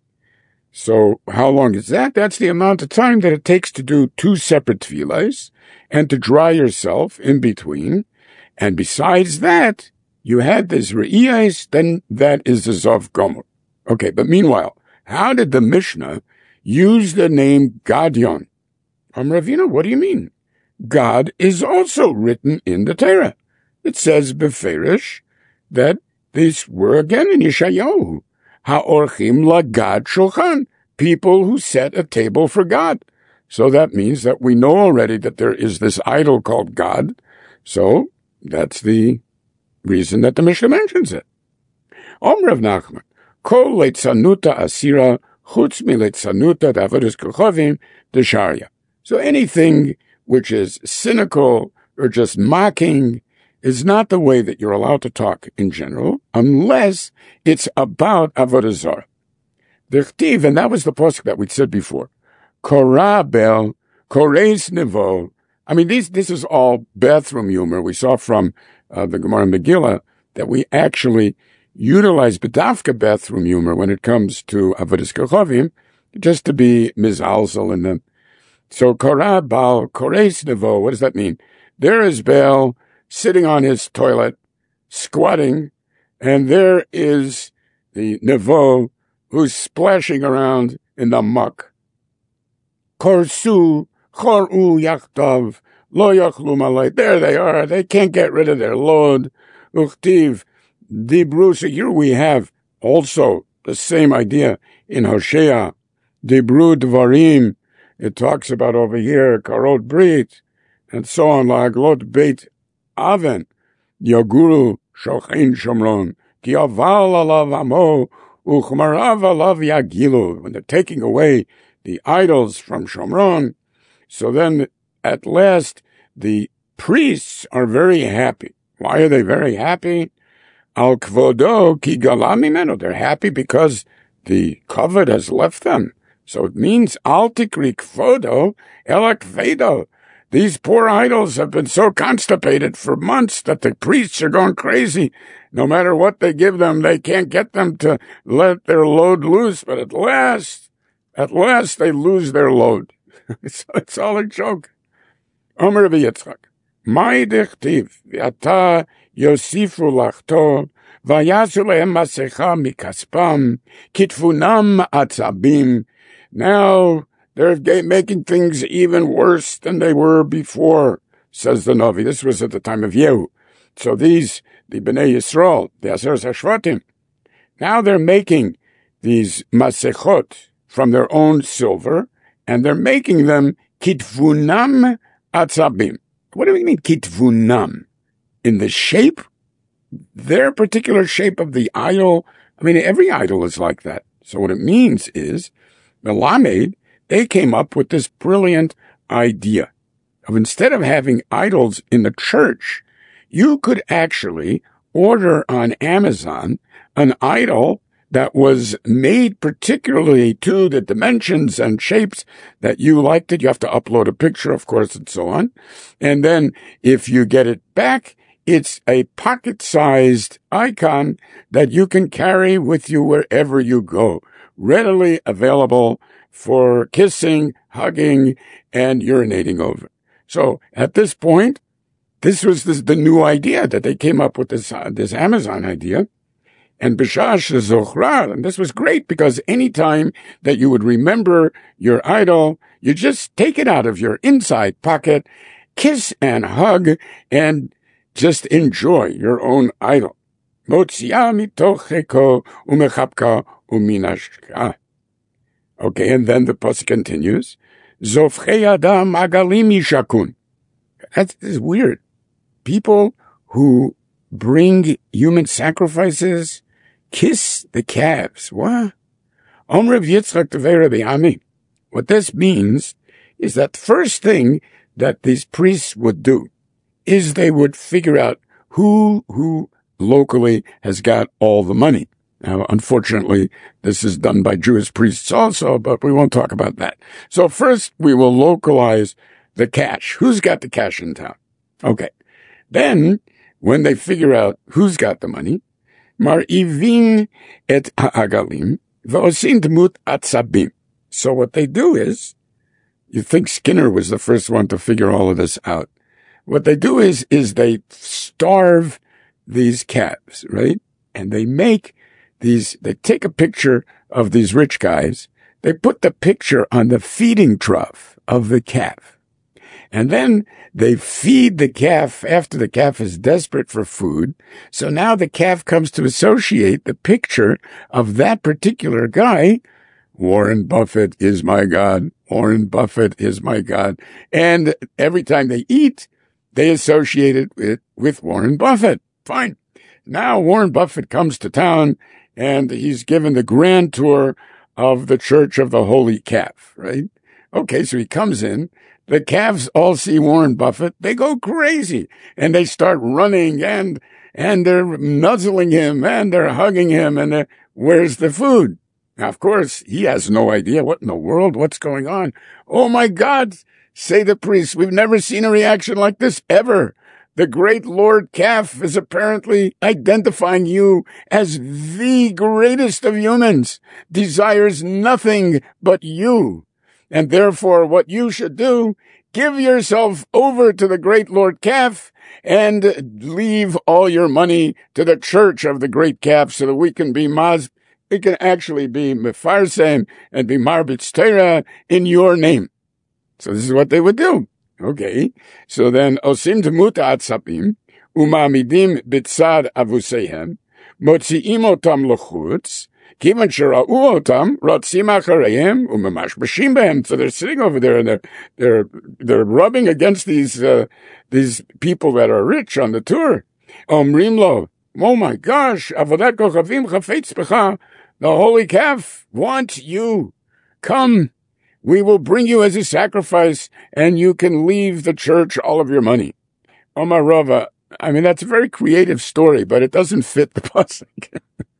So how long is that? That's the amount of time that it takes to do 2 separate tefillas and to dry yourself in between. And besides that, you had this re'iyas, then that is the Zov Gomer. Okay, but meanwhile, how did the Mishnah use the name Gadyon? Ravina, what do you mean? God is also written in the Torah. It says beferish that these were again in Yeshayahu. Ha'orchim lagad shulchan, people who set a table for God. So that means that we know already that there is this idol called God. So that's the reason that the Mishnah mentions it. Rav Nachman, kol leitzanuta asira chutz mileitzanuta d'avodas kochavim d'sharia. So anything which is cynical or just mocking is not the way that you're allowed to talk in general, unless it's about Avodah Zarah. D'chtiv, and that was the pasuk that we said before. Korah bel, koreis nevo. I mean, this is all bathroom humor. We saw from the Gemara Megillah that we actually utilize bedavka bathroom humor when it comes to Avodas Kochavim, just to be mizalzel in them. So Korah bal, koreis nevo, what does that mean? There is Baal sitting on his toilet, squatting, and there is the Nevo who's splashing around in the muck. Korsu, choru yachtav, lo yachlu malay. There they are. They can't get rid of their load. Uchtiv, dibru. So here we have also the same idea in Hosea. Dibru dvarim. It talks about over here, karot brit, and so on, laglot beit Aven, Yoguru, Shochein Shomron, Ki aval alav amo, uchmarav alav yagilu. When they're taking away the idols from Shomron, so then at last the priests are very happy. Why are they very happy? Al kvodo ki galam mimeno. They're happy because the covet has left them. So it means al tikri kvodo ela kvedo. These poor idols have been so constipated for months that the priests are going crazy. No matter what they give them, they can't get them to let their load loose. But at last they lose their load. It's all a joke. Omer v'Yitzchak, Mai dechtiv, v'ata yosifu lachto, v'yasu lehem masecha mikaspam, kitfunam atzabim. Now they're making things even worse than they were before, says the Navi. This was at the time of Yehu. So these, the Bnei Yisrael, the Aseres HaShvatim, now they're making these masechot from their own silver, and they're making them kitvunam atzabim. What do we mean kitvunam? In the shape? Their particular shape of the idol? I mean, every idol is like that. So what it means is, Melamed, they came up with this brilliant idea of instead of having idols in the church, you could actually order on Amazon an idol that was made particularly to the dimensions and shapes that you liked it. You have to upload a picture, of course, and so on. And then if you get it back, it's a pocket-sized icon that you can carry with you wherever you go, readily available for kissing, hugging, and urinating over. So at this point, this was the new idea that they came up with this Amazon idea. And Bishash Zochrar, and this was great because any time that you would remember your idol, you just take it out of your inside pocket, kiss and hug, and just enjoy your own idol. Motzia mitocheko umechapka uminashka. Okay, and then the pasuk continues. Zofchei adam agalim yishakun. This is weird. People who bring human sacrifices kiss the calves. What? Rav Yitzchak Tevei Rabbi Ami. What this means is that the first thing that these priests would do is they would figure out who locally has got all the money. Now, unfortunately, this is done by Jewish priests also, but we won't talk about that. So first, we will localize the cash. Who's got the cash in town? Okay. Then, when they figure out who's got the money, mar'ivin et ha'agalim v'osin dmut atzabim. So what they do is, you think Skinner was the first one to figure all of this out. What they do is they starve these calves, right? And they take a picture of these rich guys. They put the picture on the feeding trough of the calf. And then they feed the calf after the calf is desperate for food. So now the calf comes to associate the picture of that particular guy. Warren Buffett is my God. Warren Buffett is my God. And every time they eat, they associate it with Warren Buffett. Fine. Now Warren Buffett comes to town and he's given the grand tour of the Church of the Holy Calf, right? Okay, so he comes in. The calves all see Warren Buffett. They go crazy and they start running and they're nuzzling him and they're hugging him and where's the food? Now, of course, he has no idea what in the world, what's going on. Oh my God, say the priests, we've never seen a reaction like this ever. The great Lord Calf is apparently identifying you as the greatest of humans, desires nothing but you. And therefore, what you should do, give yourself over to the great Lord Calf and leave all your money to the Church of the Great Calf so that we can actually be mefarsem and be marbitz Torah in your name. So this is what they would do. Okay. So then, osim dmut atzapim, umamidim bitzad avusehem, motziim otam lochutz, kivan shera'u otam, rotzim achareim, umamashbashim behem. So they're sitting over there and they're rubbing against these people that are rich on the tour. Omrim lo, oh my gosh, avodat kochavim chafetz becha, the Holy Calf wants you. Come. We will bring you as a sacrifice, and you can leave the church all of your money. Omar Rava, I mean, that's a very creative story, but it doesn't fit the pasuk.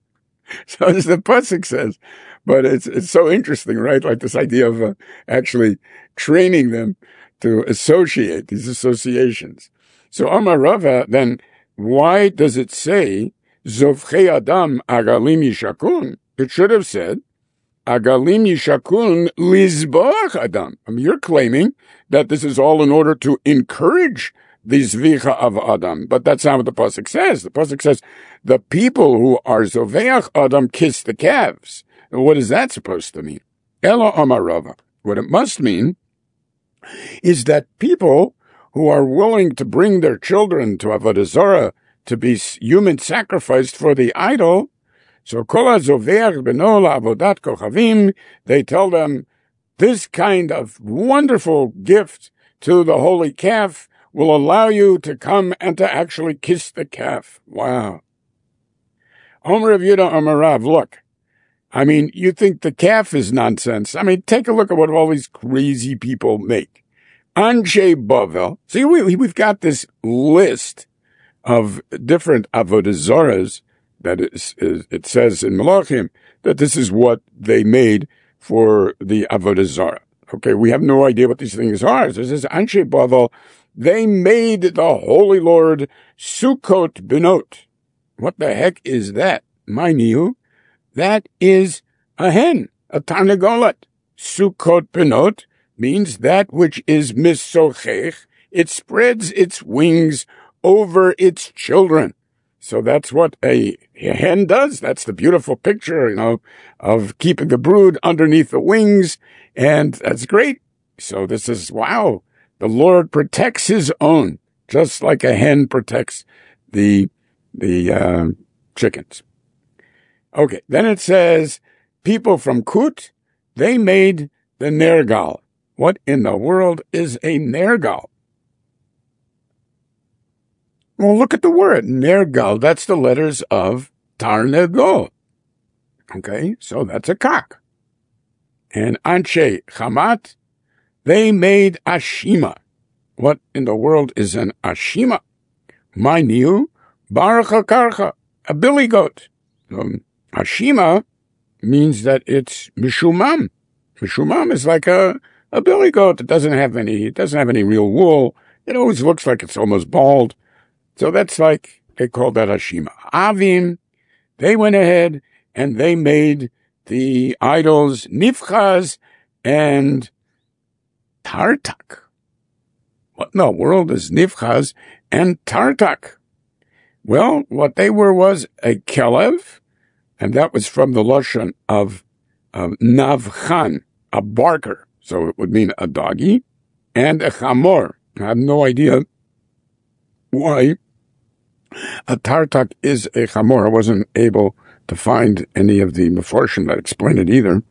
So as the pasuk says, but it's so interesting, right? Like this idea of actually training them to associate these associations. So Omar Rava, then why does it say Zovchei Adam Agalim Yishakun? It should have said Agalim Yishakun Lizboach Adam. I mean, you're claiming that this is all in order to encourage the Zvicha of Adam. But that's not what the pasuk says. The pasuk says the people who are Zoveach Adam kiss the calves. And what is that supposed to mean? Elo Amar Rava. What it must mean is that people who are willing to bring their children to Avodah Zarah to be human sacrificed for the idol, so kol hazoveach beno la'avodat kochavim, they tell them, this kind of wonderful gift to the holy calf will allow you to come and to actually kiss the calf. Wow. Omer Rav Yehuda Omer Rav, look, I mean, you think the calf is nonsense. I mean, take a look at what all these crazy people make. Anshe Bavel. See, we've got this list of different avodah zarahs that it says in Malachim that this is what they made for the avodah zarah. Okay, we have no idea what these things are. So it says Anshe Bavel, they made the Holy Lord Sukkot Benot. What the heck is that? Mind you, that is a hen, a tarnagolet. Sukkot Benot means that which is misochech. It spreads its wings over its children. So that's what a hen does. That's the beautiful picture, of keeping the brood underneath the wings. And that's great. So this is, wow, the Lord protects his own, just like a hen protects the chickens. Okay, then it says, people from Kut, they made the nergal. What in the world is a nergal? Well, look at the word, nergal. That's the letters of tarnagol. Okay, so that's a cock. And Anshe Hamat, they made Ashima. What in the world is an Ashima? My new Barcha Karcha, a billy goat. Ashima means that it's Mishumam. Mishumam is like a billy goat that doesn't have any real wool. It always looks like it's almost bald. So that's like, they called that Ashima. Avim, they went ahead and they made the idols Nifchaz and Tartak. What in the world is Nifchaz and Tartak? Well, what they were was a Kelev, and that was from the Lashon of Navchan, a barker. So it would mean a doggy, and a Chamor. I have no idea why a Tartak is a Chamor. I wasn't able to find any of the Meforshim that explain it either.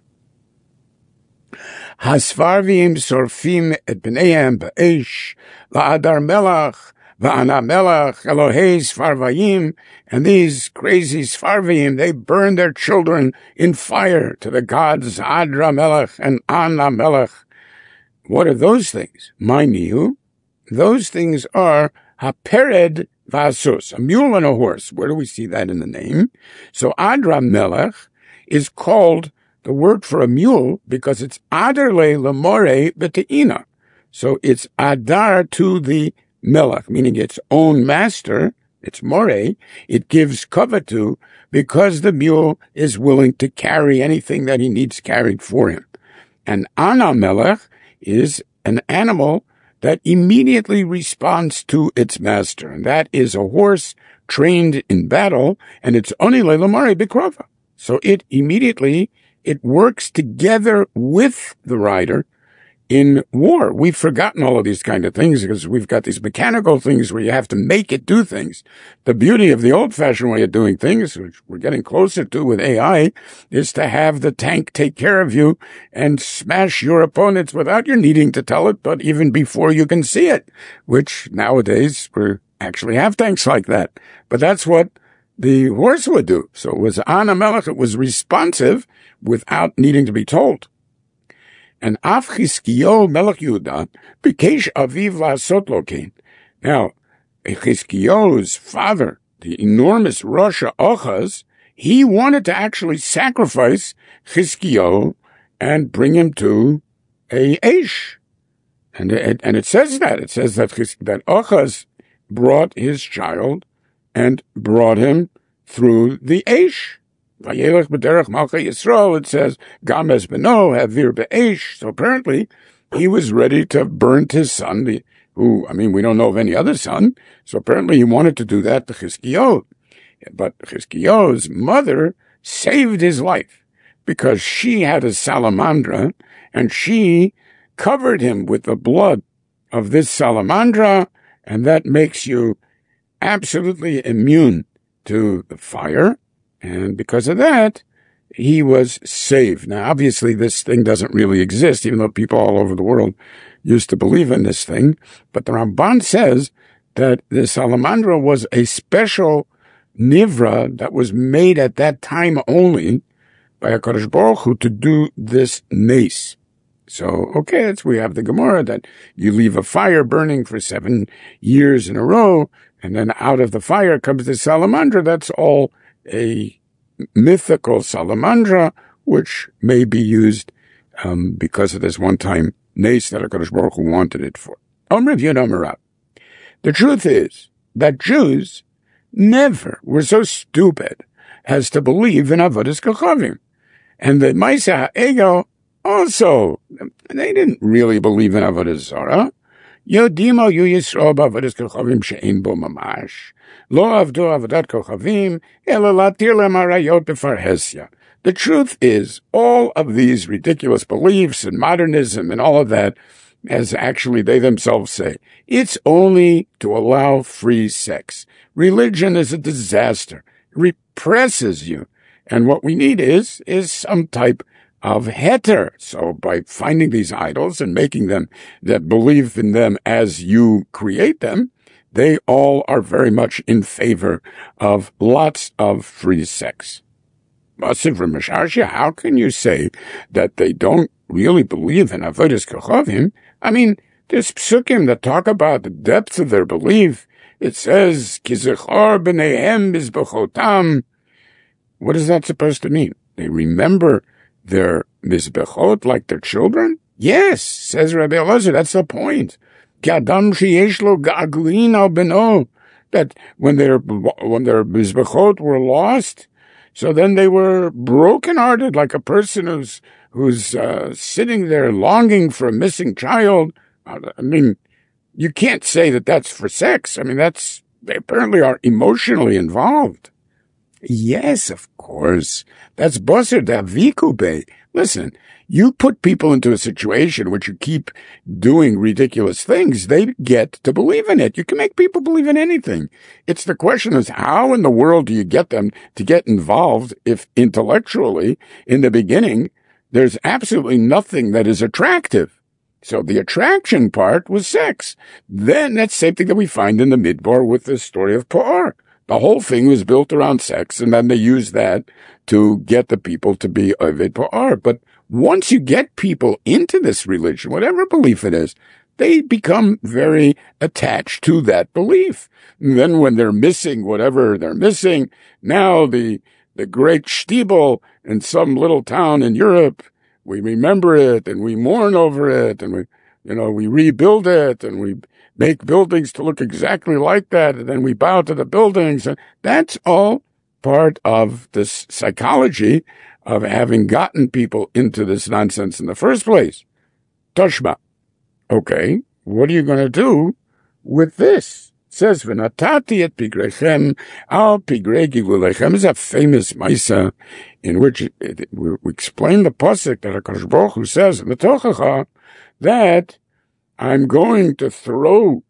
Hasfarvim sorfim et bneihem ba'esh la'adar melach va'ana melach Elohei Sfarvayim, and these crazy Sfarvayim, they burn their children in fire to the gods Adra Melech and Ana Melech. What are those things? Mainihu, those things are Hapered Vasus, a mule and a horse. Where do we see that in the name? So Adra Melech is called the word for a mule because it's Adarle Lamore Beteina. So it's Adar to the Melech, meaning its own master, its more, it gives cover to because the mule is willing to carry anything that he needs carried for him. And Ana Melech is an animal that immediately responds to its master, and that is a horse trained in battle, and it's Onile Lamare Bikrova. So it works together with the rider in war. We've forgotten all of these kind of things because we've got these mechanical things where you have to make it do things. The beauty of the old-fashioned way of doing things, which we're getting closer to with AI, is to have the tank take care of you and smash your opponents without you needing to tell it, but even before you can see it, which nowadays we actually have tanks like that. But that's what the horse would do. So it was Ana Melech, it was responsive without needing to be told. And Av Chizkiyo Melech Yehuda bikesh aviv la'asot lo kein. Now, Chizkiyo's father, the enormous Rasha Achaz, he wanted to actually sacrifice Chizkiyo and bring him to a Eish. And it says that. It says that Achaz brought his child and brought him through the Eish. Vayelech b'derech Malchei Yisrael, it says, Games beno havir be'esh. So apparently, he was ready to burn his son, we don't know of any other son. So apparently he wanted to do that to Chizkiyo. But Chizkiyo's mother saved his life because she had a salamandra and she covered him with the blood of this salamandra, and that makes you absolutely immune to the fire. And because of that, he was saved. Now, obviously, this thing doesn't really exist, even though people all over the world used to believe in this thing. But the Ramban says that the salamandra was a special nivra that was made at that time only by HaKadosh Baruch Hu to do this nace. So, okay, we have the Gemara that you leave a fire burning for 7 years in a row, and then out of the fire comes the salamandra. That's all a mythical salamandra, which may be used because of this one-time nace that HaKadosh Baruch Hu wanted it for. The truth is that Jews never were so stupid as to believe in Avodas Kochavim. And the Maisa Ha'egel also, they didn't really believe in Avodah Zarah. Yodimo yu Yisrael b'avodas kochavim she'ein bo mamash. Lo avdu avodat kochavim, ela latir lem harayot b'farhesya. The truth is, all of these ridiculous beliefs and modernism and all of that, as actually they themselves say, it's only to allow free sex. Religion is a disaster. It represses you. And what we need is some type of heter. So by finding these idols and making them that believe in them as you create them, they all are very much in favor of lots of free sex. Masiv Ramashasha, how can you say that they don't really believe in Avodas Kochavim? I mean, there's psukim that talk about the depth of their belief. It says, Ki zechor b'neihem mizbechotam. What is that supposed to mean? They remember their mizbechot like their children? Yes, says Rabbi Elazar, that's the point. Ki adam sheyesh lo ga'aglin al beno. That when their mizbechot were lost, so then they were brokenhearted, like a person who's sitting there longing for a missing child. I mean, you can't say that that's for sex. I mean, they apparently are emotionally involved. Yes, of course. That's Boser Davikube. Listen, you put people into a situation in which you keep doing ridiculous things, they get to believe in it. You can make people believe in anything. It's the question is, how in the world do you get them to get involved if intellectually, in the beginning, there's absolutely nothing that is attractive? So the attraction part was sex. Then that's the same thing that we find in the Midbar with the story of Pa'ar. The whole thing was built around sex, and then they used that to get the people to be Oved Pa'ar. But once you get people into this religion, whatever belief it is, they become very attached to that belief. And then when they're missing whatever they're missing, now the great Shtibel in some little town in Europe, we remember it and we mourn over it and we rebuild it and we make buildings to look exactly like that, and then we bow to the buildings. And that's all part of this psychology of having gotten people into this nonsense in the first place. Toshma. Okay, what are you going to do with this? It says, V'natati et pigrechem al pigregi lulechem is a famous Maisa in which we explain the pasuk that HaKadosh Baruch Hu says in the Tochacha that I'm going to throw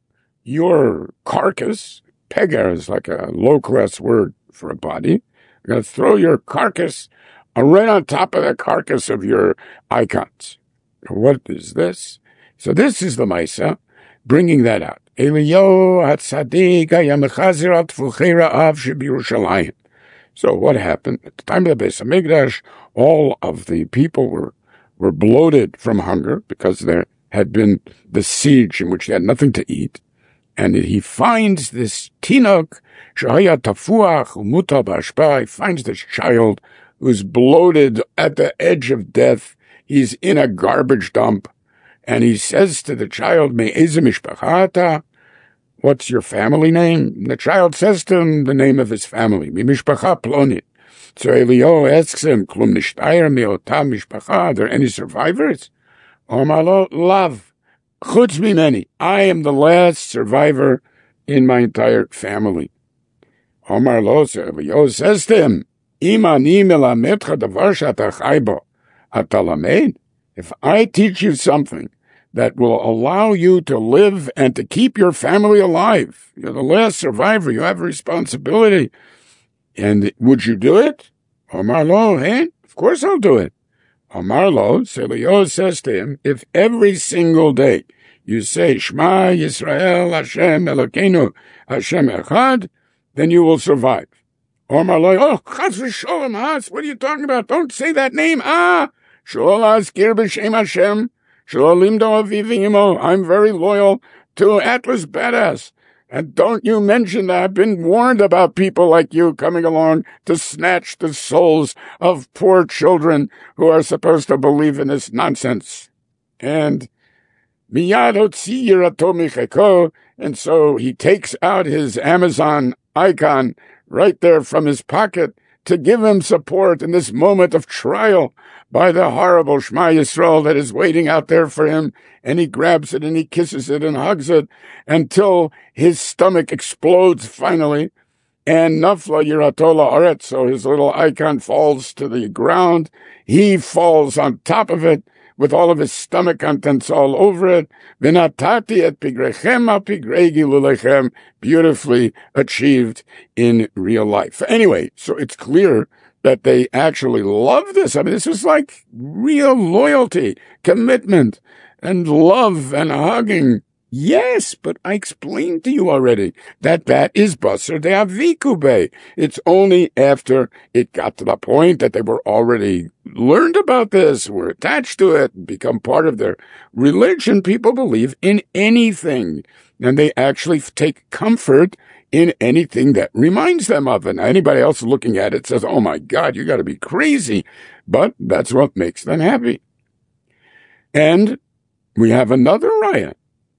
your carcass, pegar is like a low-class word for a body, I'm going to throw your carcass right on top of the carcass of your icons. What is this? So this is the Maisa, bringing that out. Eliyahu HaTzadik HaYamechazer Al Tfuchei Ra'av Sheb'Yerushalayim. So what happened? At the time of the Beis HaMikdash, all of the people were bloated from hunger because there had been the siege in which they had nothing to eat. And he finds this Tinok, Shahaya Tafuach, Umuta Bashpa. He finds this child who's bloated at the edge of death. He's in a garbage dump. And he says to the child, Me'eze Mishpachata, what's your family name? And the child says to him the name of his family, Mishpacha Plonit. So Eliyahu asks him, Klum Nishtayr Me'ota Mishpacha, are there any survivors? Omar lo, lav, chutz mimeni. I am the last survivor in my entire family. Omar lo, Eliyahu says to him, Im ani melametcha davar she'ata chai bo, ata lamed. If I teach you something that will allow you to live and to keep your family alive, you're the last survivor, you have a responsibility. And would you do it? Omar lo, hey, of course I'll do it. Omar lo, Eliyahu says to him, if every single day you say, Shema Yisrael Hashem Elokeinu Hashem Echad, then you will survive. Omar lo, oh, Chas v'sholem has, what are you talking about? Don't say that name. Shol azkir b'shem Hashem, shol limdo aviv imo. I'm very loyal to Atlas Badass. And don't you mention that I've been warned about people like you coming along to snatch the souls of poor children who are supposed to believe in this nonsense. And miyad hotzi yirato micheko, and so he takes out his Amazon icon right there from his pocket to give him support in this moment of trial by the horrible Shema Yisrael that is waiting out there for him, and he grabs it and he kisses it and hugs it until his stomach explodes finally, and Nafla Yiratola Aret, so his little icon falls to the ground. He falls on top of it with all of his stomach contents all over it. V'natati et pigrechem al pigregi lulechem, beautifully achieved in real life. Anyway, so it's clear that they actually love this. I mean, this was like real loyalty, commitment, and love and hugging. Yes, but I explained to you already that is Basar de Avikube. It's only after it got to the point that they were already learned about this, were attached to it, become part of their religion. People believe in anything, and they actually take comfort in anything that reminds them of it. Anybody else looking at it says, oh my God, you got to be crazy. But that's what makes them happy. And we have another raya.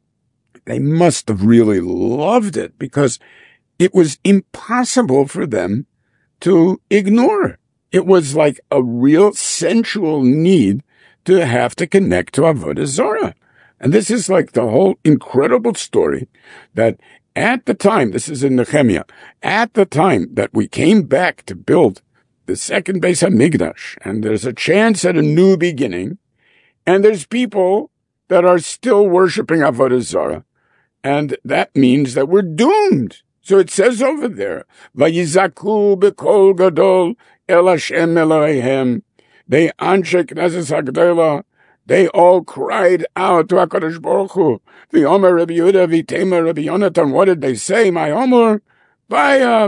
They must have really loved it because it was impossible for them to ignore. It was like a real sensual need to have to connect to Avodah Zarah. And this is like the whole incredible story that at the time, this is in Nehemiah, at the time that we came back to build the second Beis HaMikdash, and there's a chance at a new beginning, and there's people that are still worshiping Avodah Zarah. And that means that we're doomed. So it says over there, Vayizaku b'kol gadol el Hashem Eloheihem. They anshe Knesset HaGedolah. They all cried out to HaKadosh Baruch Hu. V'yomer Rabbi Yehuda v'tema Rabbi Yonatan. What did they say? My Omer, Baya,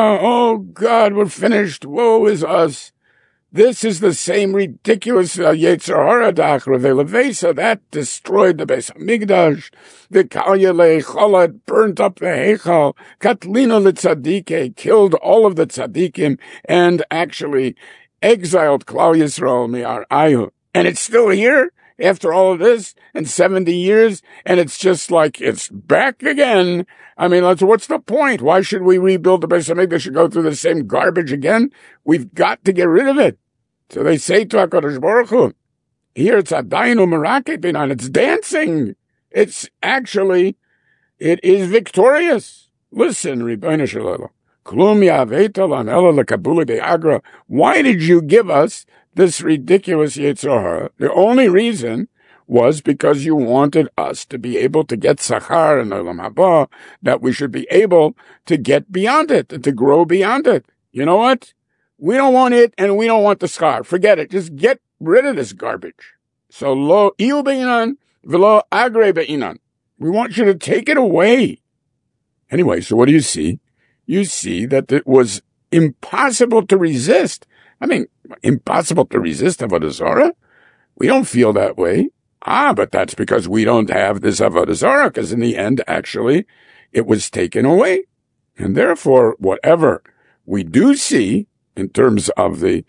oh God, we're finished. Woe is us. This is the same ridiculous Yetzer Hara d'Achra Ve'Levesa that destroyed the Beis HaMikdash. The Kalyalei Cholad burnt up the Heichal. Katlina l'Tzadike killed all of the Tzadikim and actually exiled Klal Yisrael mi'ar Ayu. And it's still here after all of this and 70 years, and it's just like it's back again. I mean, what's the point? Why should we rebuild the Beis HaMikdash? They should go through the same garbage again. We've got to get rid of it. So they say to HaKadosh Baruch Hu, here it's Adayinu Meraket Binan, it's dancing. It's actually, it is victorious. Listen, Ribbono Shel Olam, Klum Ya'aveta Lanela Lekabula De'agra. Why did you give us this ridiculous Yetzer Hara? The only reason was because you wanted us to be able to get Sachar and Olam Haba, that we should be able to get beyond it, and to grow beyond it. You know what? We don't want it, and we don't want the schar. Forget it. Just get rid of this garbage. So lo iu be'inan, v'lo agre be'inan. We want you to take it away. Anyway, so what do you see? You see that it was impossible to resist. I mean, impossible to resist Avodah Zarah? We don't feel that way. But that's because we don't have this Avodah Zarah, because in the end, actually, it was taken away. And therefore, whatever we do see, in terms of the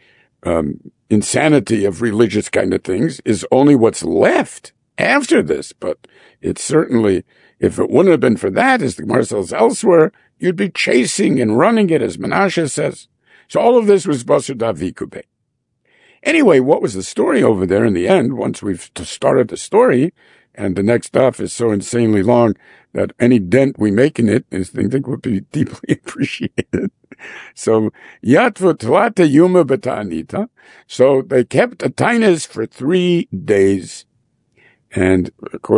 insanity of religious kind of things, is only what's left after this. But it's certainly, if it wouldn't have been for that, as the Gemara says elsewhere, you'd be chasing and running it, as Menashe says. So all of this was Basar Davikube. Anyway, what was the story over there in the end, once we've started the story, and the next stuff is so insanely long that any dent we make in it, I think would be deeply appreciated. So, Yatvu Tlata Yuma B'Ta'anita. So they kept a tainus for 3 days. And,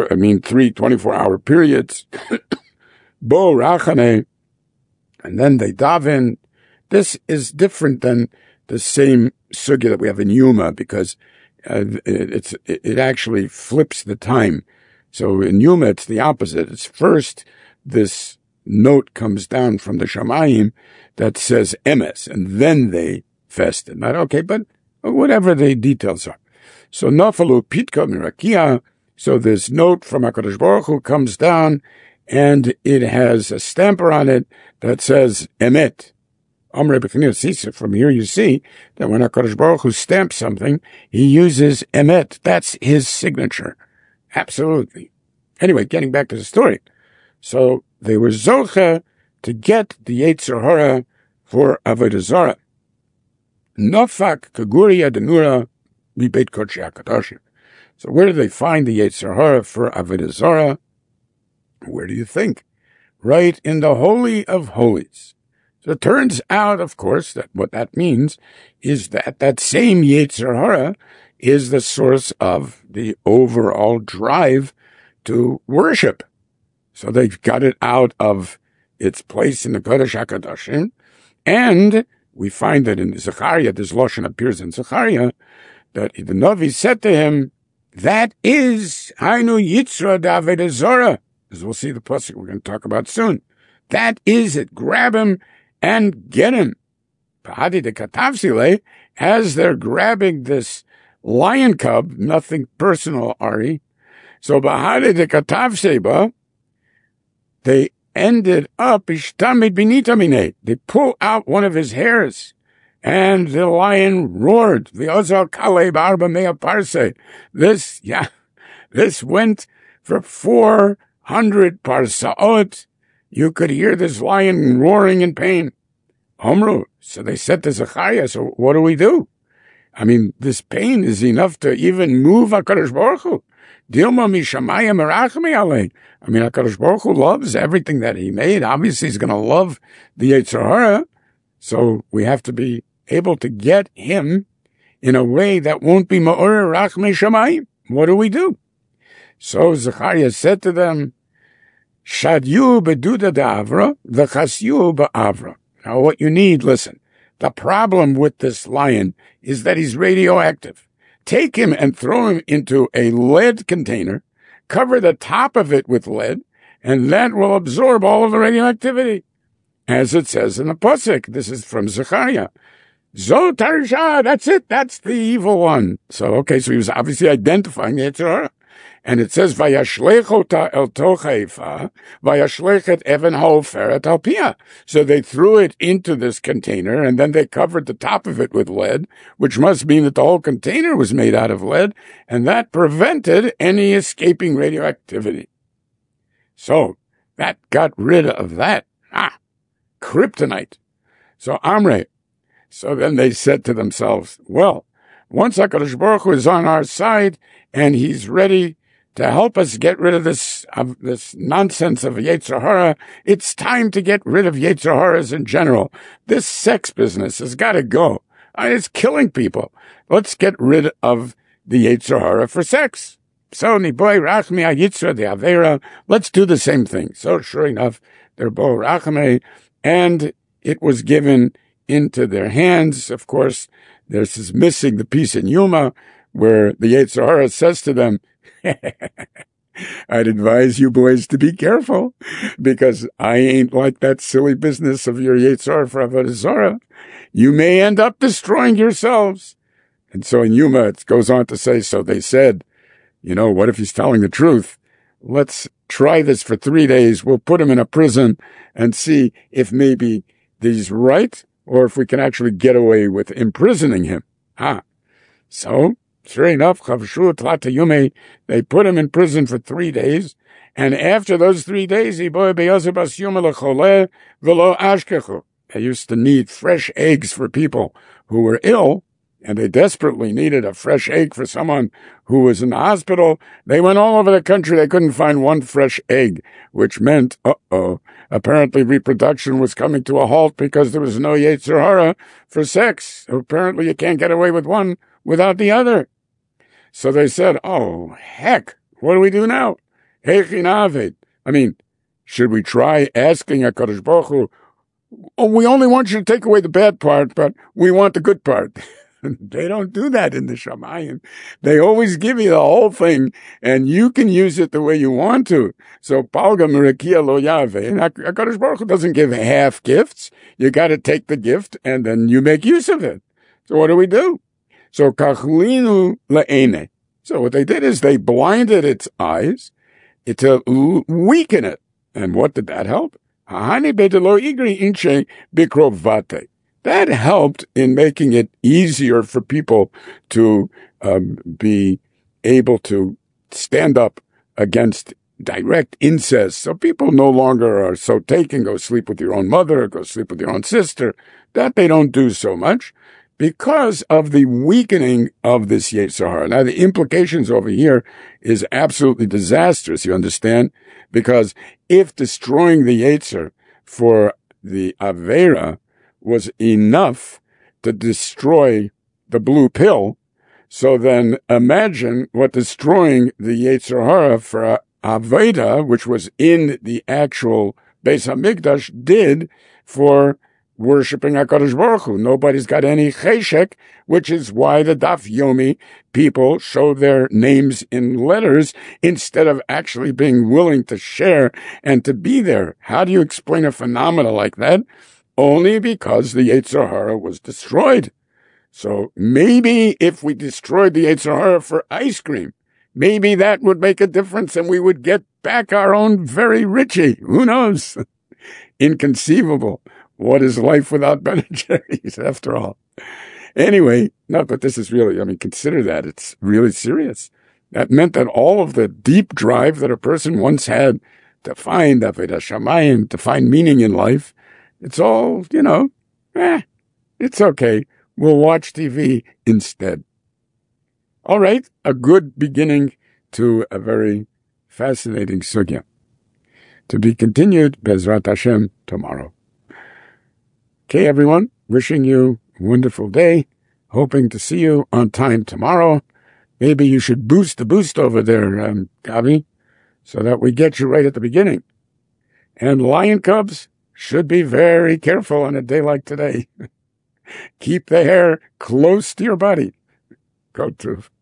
3 24-hour periods. Bo Rachane. And then they daven. This is different than the same sugya that we have in Yuma, because it actually flips the time. So in Yuma, it's the opposite. It's first this note comes down from the Shamayim that says emes, and then they fasted. Not okay, but whatever the details are. So Nafalu Pitka Mirakia. So this note from HaKadosh Baruch Hu comes down, and it has a stamper on it that says emet. Amrei B'Chanina Sisa. From here you see that when HaKadosh Baruch Hu stamps something, he uses emet. That's his signature. Absolutely. Anyway, getting back to the story. So they were zocha to get the Yetzer Hara for Avodah Zarah. Nofak Kaguria Denura Mibeit Kodesh HaKadoshim. So where do they find the Yetzer Hara for Avodah Zarah? Where do you think? Right in the Holy of Holies. So it turns out, of course, that what that means is that same Yetzer Hara is the source of the overall drive to worship. So they've got it out of its place in the Kodesh HaKadoshim. And we find that in Zechariah, this Lashon appears in Zechariah, that the Navi said to him, that is Hainu Yitzra Avodah Zarah. as we'll see the pasuk we're going to talk about soon. That is it. Grab him and get him. Pahadi de Katavsile, as they're grabbing this lion cub, nothing personal, Ari. So Bahadi de Katavseba, they ended up, Ishtamid Binitamine. They pull out one of his hairs, and the lion roared. V'ozal Kaleb Arba Mea Parse. This went for 400 parsaot. You could hear this lion roaring in pain. Omru. So they said to Zechariah, so what do we do? I mean, this pain is enough to even move HaKadosh Baruch Hu. Dilma mishamayim merachmi alei. I mean, HaKadosh Baruch Hu loves everything that he made. Obviously, he's going to love the Yetzer Hara. So we have to be able to get him in a way that won't be ma'or rachmi shamayim. What do we do? So Zechariah said to them, Shadyu beduda da'avra, v'chasyu ba'avra. Now what you need, listen, the problem with this lion is that he's radioactive. Take him and throw him into a lead container, cover the top of it with lead, and that will absorb all of the radioactivity. As it says in the pasuk, this is from Zechariah. Zo tarsha, that's it, that's the evil one. So he was obviously identifying the Yetzer Hara. And it says, Vayashlech ota el toch ha'efa, vayashlechet even ha'oferet al pia. So they threw it into this container, and then they covered the top of it with lead, which must mean that the whole container was made out of lead, and that prevented any escaping radioactivity. So that got rid of that. Kryptonite. So Amre. So then they said to themselves, well, once HaKadosh Baruch Hu is on our side, and he's ready to help us get rid of this nonsense of Yetzer Hara, it's time to get rid of Yetzer Haras in general. This sex business has got to go. It's killing people. Let's get rid of the Yetzer Hara for sex. So Niboy Rachmi HaYitzra de Avera, let's do the same thing. So sure enough, they're Bo Rachme, and it was given into their hands. Of course, this is missing the piece in Yuma, where the Yetzer Hara says to them, I'd advise you boys to be careful, because I ain't like that silly business of your Yetzer Hara for Avodah Zarah. You may end up destroying yourselves. And so in Yuma, it goes on to say, so they said, what if he's telling the truth? Let's try this for 3 days. We'll put him in a prison and see if maybe he's right, or if we can actually get away with imprisoning him. So, sure enough, they put him in prison for 3 days, and after those 3 days, they used to need fresh eggs for people who were ill, and they desperately needed a fresh egg for someone who was in the hospital. They went all over the country. They couldn't find one fresh egg, which meant, apparently reproduction was coming to a halt because there was no Yetzer Hara for sex. Apparently you can't get away with one without the other. So they said, oh, heck, what do we do now? I mean, should we try asking HaKadosh Baruch Hu, we only want you to take away the bad part, but we want the good part. They don't do that in the Shamayim. They always give you the whole thing, and you can use it the way you want to. So, Palga Merakia Lo Yave. And HaKadosh Baruch Hu doesn't give half gifts. You got to take the gift, and then you make use of it. So what do we do? So, Kachlinu Le'ene. So what they did is they blinded its eyes to weaken it. And what did that help? That helped in making it easier for people to be able to stand up against direct incest. So people no longer are so taken, go sleep with your own mother, or go sleep with your own sister. That they don't do so much because of the weakening of this Yetzer Hara. Now, the implications over here is absolutely disastrous, you understand? Because if destroying the Yetzer for the Avera was enough to destroy the blue pill, so then imagine what destroying the Yetzer Hara for Aveda, which was in the actual Beis HaMikdash, did for worshiping HaKadosh Baruch Hu. Nobody's got any cheshek, which is why the Daf Yomi people show their names in letters instead of actually being willing to share and to be there. How do you explain a phenomena like that? Only because the Yetzer Hara was destroyed. So maybe if we destroyed the Yetzer Hara for ice cream, maybe that would make a difference and we would get back our own very Richie. Who knows? Inconceivable. What is life without Ben and Jerry's, after all? Anyway, no, but this is really, consider that. It's really serious. That meant that all of the deep drive that a person once had to find Avodas Shamayim, to find meaning in life, it's all, it's okay. We'll watch TV instead. All right, a good beginning to a very fascinating sugya. To be continued, Bezrat Hashem, tomorrow. Okay, everyone, wishing you a wonderful day. Hoping to see you on time tomorrow. Maybe you should boost the boost over there, Gavi, so that we get you right at the beginning. And Lion Cubs should be very careful on a day like today. Keep the hair close to your body. Go to.